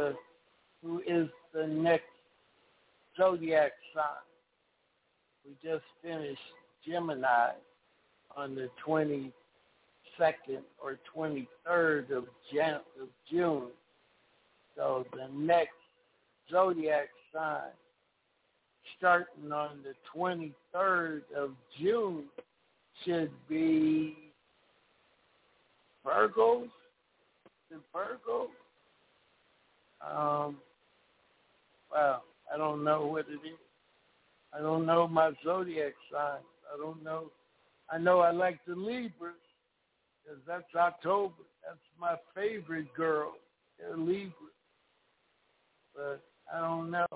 S3: the next zodiac sign? We just finished Gemini on the 22nd or 23rd of June. So the next zodiac sign starting on the 23rd of June should be Virgo. Is it Virgo? Well, I don't know what it is. I don't know my zodiac signs. I don't know. I know I like the Libras because that's October. That's my favorite girl. They're Libras. But I don't know.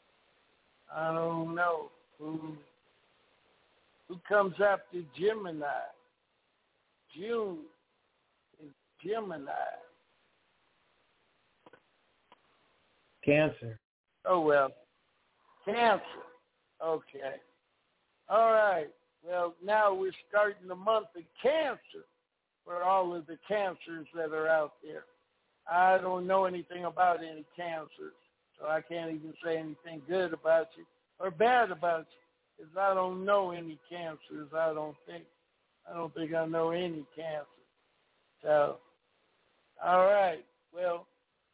S3: Who comes after Gemini? June is Gemini.
S6: Cancer.
S3: Oh, well. Cancer. Okay. All right. Well, now we're starting the month of Cancer for all of the cancers that are out there. I don't know anything about any cancers, so I can't even say anything good about you or bad about you because I don't know any cancers, I don't think I know any cancers. So, all right. Well,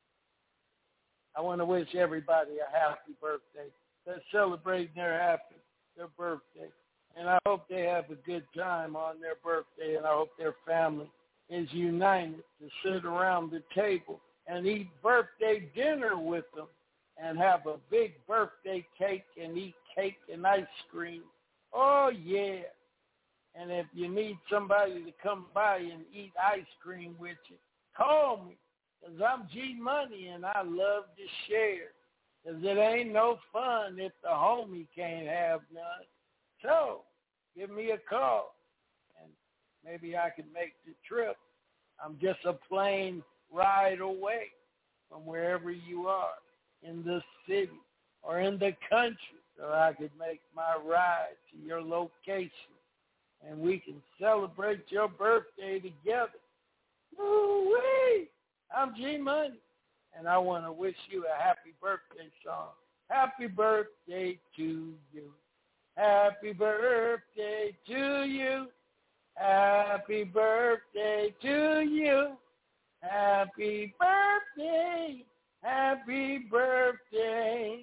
S3: I want to wish everybody a happy birthday. They're celebrating their birthday. And I hope they have a good time on their birthday, and I hope their family is united to sit around the table and eat birthday dinner with them and have a big birthday cake and eat cake and ice cream. Oh, yeah. And if you need somebody to come by and eat ice cream with you, call me, because I'm G Money and I love to share, because it ain't no fun if the homie can't have none. So give me a call, and maybe I can make the trip. I'm just a plane ride away from wherever you are in the city or in the country, so I could make my ride to your location, and we can celebrate your birthday together. Woo-wee! I'm G Money, and I want to wish you a happy birthday song. Happy birthday to you. Happy birthday to you. Happy birthday to you. Happy birthday. Happy birthday.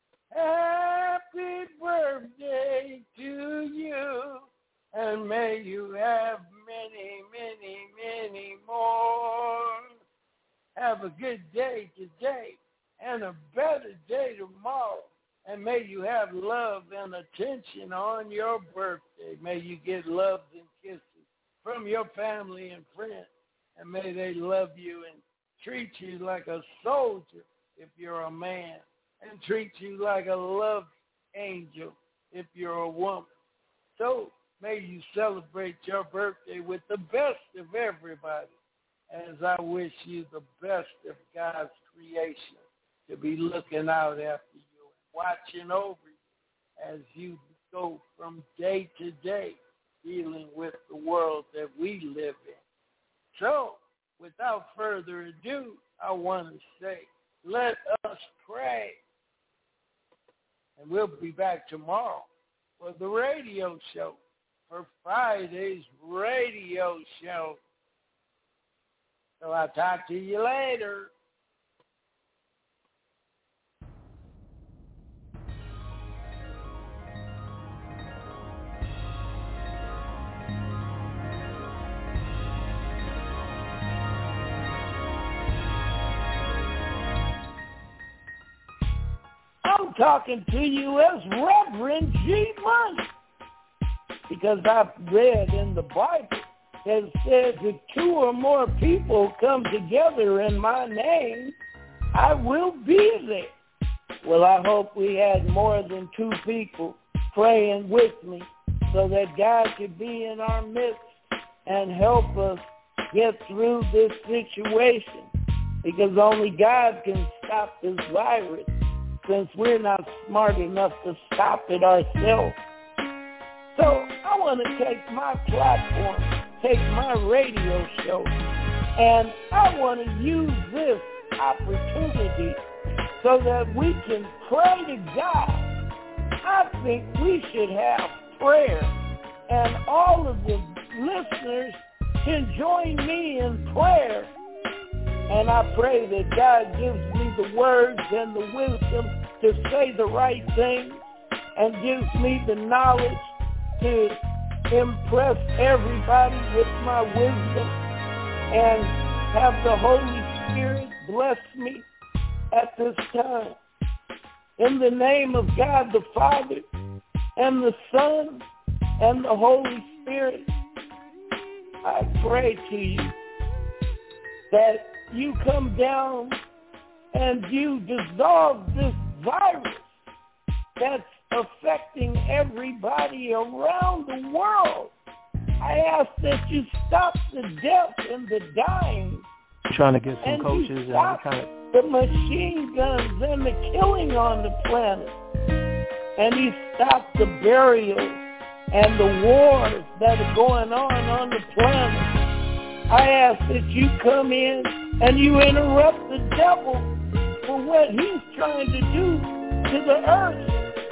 S3: Happy birthday to you. And may you have many, many, many more. Have a good day today and a better day tomorrow. And may you have love and attention on your birthday. May you get loves and kisses from your family and friends. And may they love you and treat you like a soldier if you're a man. And treat you like a love angel if you're a woman. So may you celebrate your birthday with the best of everybody. As I wish you the best of God's creation to be looking out after you. Watching over you as you go from day to day dealing with the world that we live in. So, without further ado, I want to say, let us pray. And we'll be back tomorrow for the radio show, for Friday's radio show. So I'll talk to you later. I'm talking to you as Reverend G Money, because I've read in the Bible that says if 2 or more people come together in my name, I will be there. Well, I hope we had more than 2 people praying with me so that God could be in our midst and help us get through this situation. because only God can stop this virus, since we're not smart enough to stop it ourselves. So I want to take my platform, take my radio show, and I want to use this opportunity so that we can pray to God. I think we should have prayer, and all of the listeners can join me in prayer. And I pray that God gives me the words and the wisdom to say the right thing, and gives me the knowledge to impress everybody with my wisdom, and have the Holy Spirit bless me at this time. In the name of God the Father and the Son and the Holy Spirit, I pray to you that you come down and you dissolve this virus that's affecting everybody around the world. I ask that you stop the death and the dying.
S6: Trying to get some
S3: and
S6: coaches
S3: you stop
S6: and
S3: the machine guns and the killing on the planet. And you stop the burials and the wars that are going on the planet. I ask that you come in and you interrupt the devil for what he's trying to do to the earth.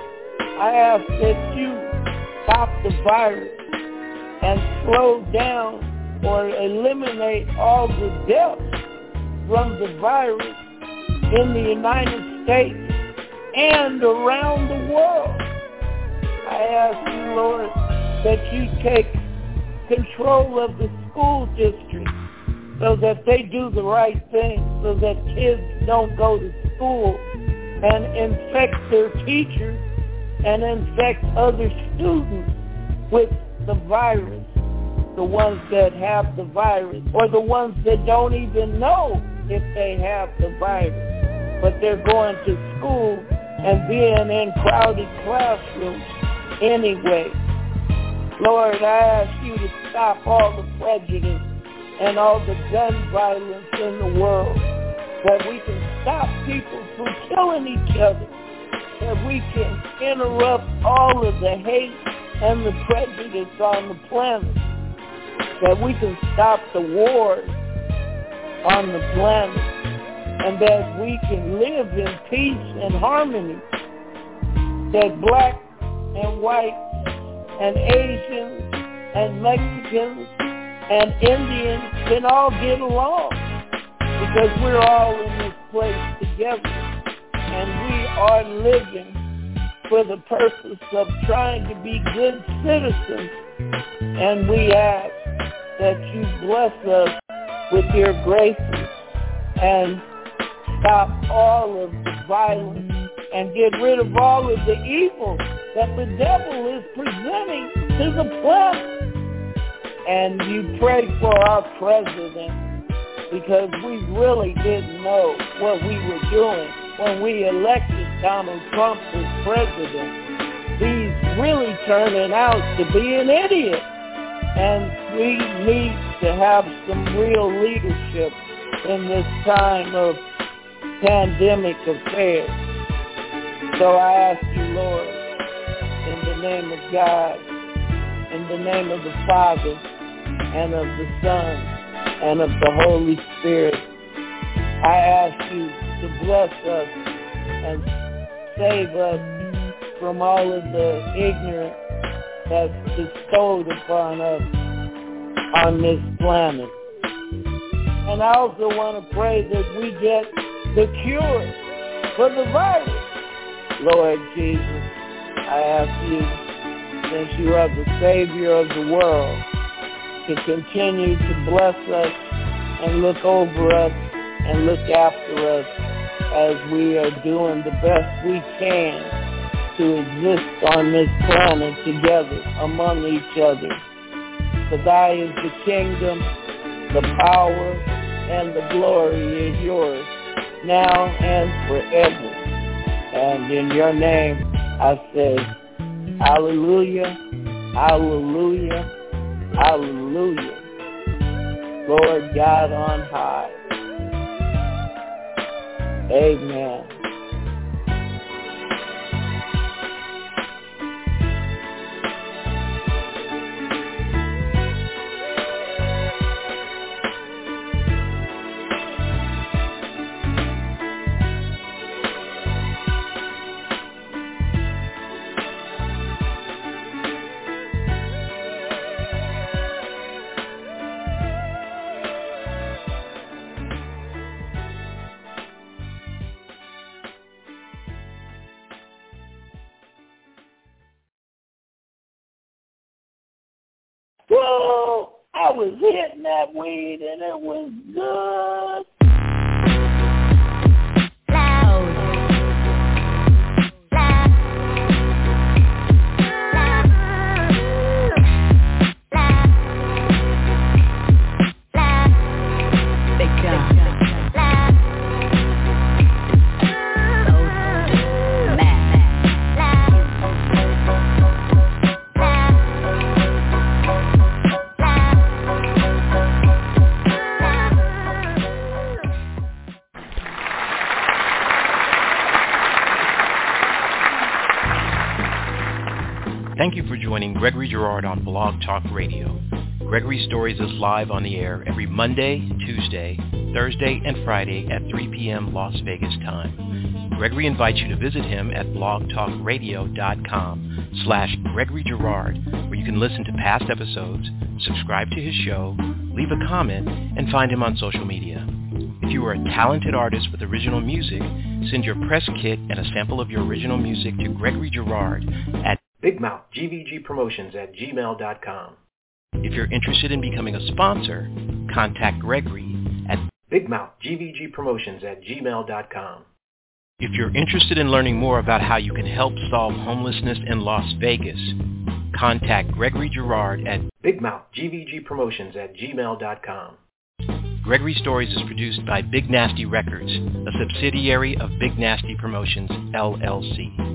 S3: I ask that you stop the virus and slow down or eliminate all the deaths from the virus in the United States and around the world. I ask you, Lord, that you take control of the school district so that they do the right thing, so that kids don't go to school and infect their teachers and infect other students with the virus, the ones that have the virus, or the ones that don't even know if they have the virus, but they're going to school and being in crowded classrooms anyway. Lord, I ask you to stop all the prejudice and all the gun violence in the world, that we can stop people from killing each other, that we can interrupt all of the hate and the prejudice on the planet, that we can stop the wars on the planet, and that we can live in peace and harmony, that black and white and Asians and Mexicans and Indians can all get along, because we're all in this place together, and we are living for the purpose of trying to be good citizens. And we ask that you bless us with your graces and stop all of the violence and get rid of all of the evil that the devil is presenting to the planet. And you pray for our president, because we really didn't know what we were doing when we elected Donald Trump as president. He's really turning out to be an idiot. And we need to have some real leadership in this time of pandemic affairs. So I ask you, Lord, in the name of God, in the name of the Father, and of the Son, and of the Holy Spirit, I ask you to bless us and save us from all of the ignorance that's bestowed upon us on this planet. And I also want to pray that we get the cure for the virus. Lord Jesus, I ask you, since you are the Savior of the world, to continue to bless us and look over us and look after us as we are doing the best we can to exist on this planet together among each other. For thy is the kingdom, the power, and the glory is yours, now and forever. And in your name I say, hallelujah, hallelujah, hallelujah. Lord God on high, Amen. Whoa, I was hitting that weed and it was good.
S2: Thank you for joining Gregory Girard on Blog Talk Radio. Gregory Stories is live on the air every Monday, Tuesday, Thursday, and Friday at 3 p.m. Las Vegas time. Gregory invites you to visit him at blogtalkradio.com/Gregory Girard, where you can listen to past episodes, subscribe to his show, leave a comment, and find him on social media. If you are a talented artist with original music, send your press kit and a sample of your original music to Gregory Girard at BigMouthGVGPromotions@gmail.com. If you're interested in becoming a sponsor, contact Gregory at BigMouthGVGPromotions@gmail.com. If you're interested in learning more about how you can help solve homelessness in Las Vegas, contact Gregory Girard at BigMouthGVGPromotions@gmail.com. Gregory Stories is produced by Big Nasty Records, a subsidiary of Big Nasty Promotions, LLC.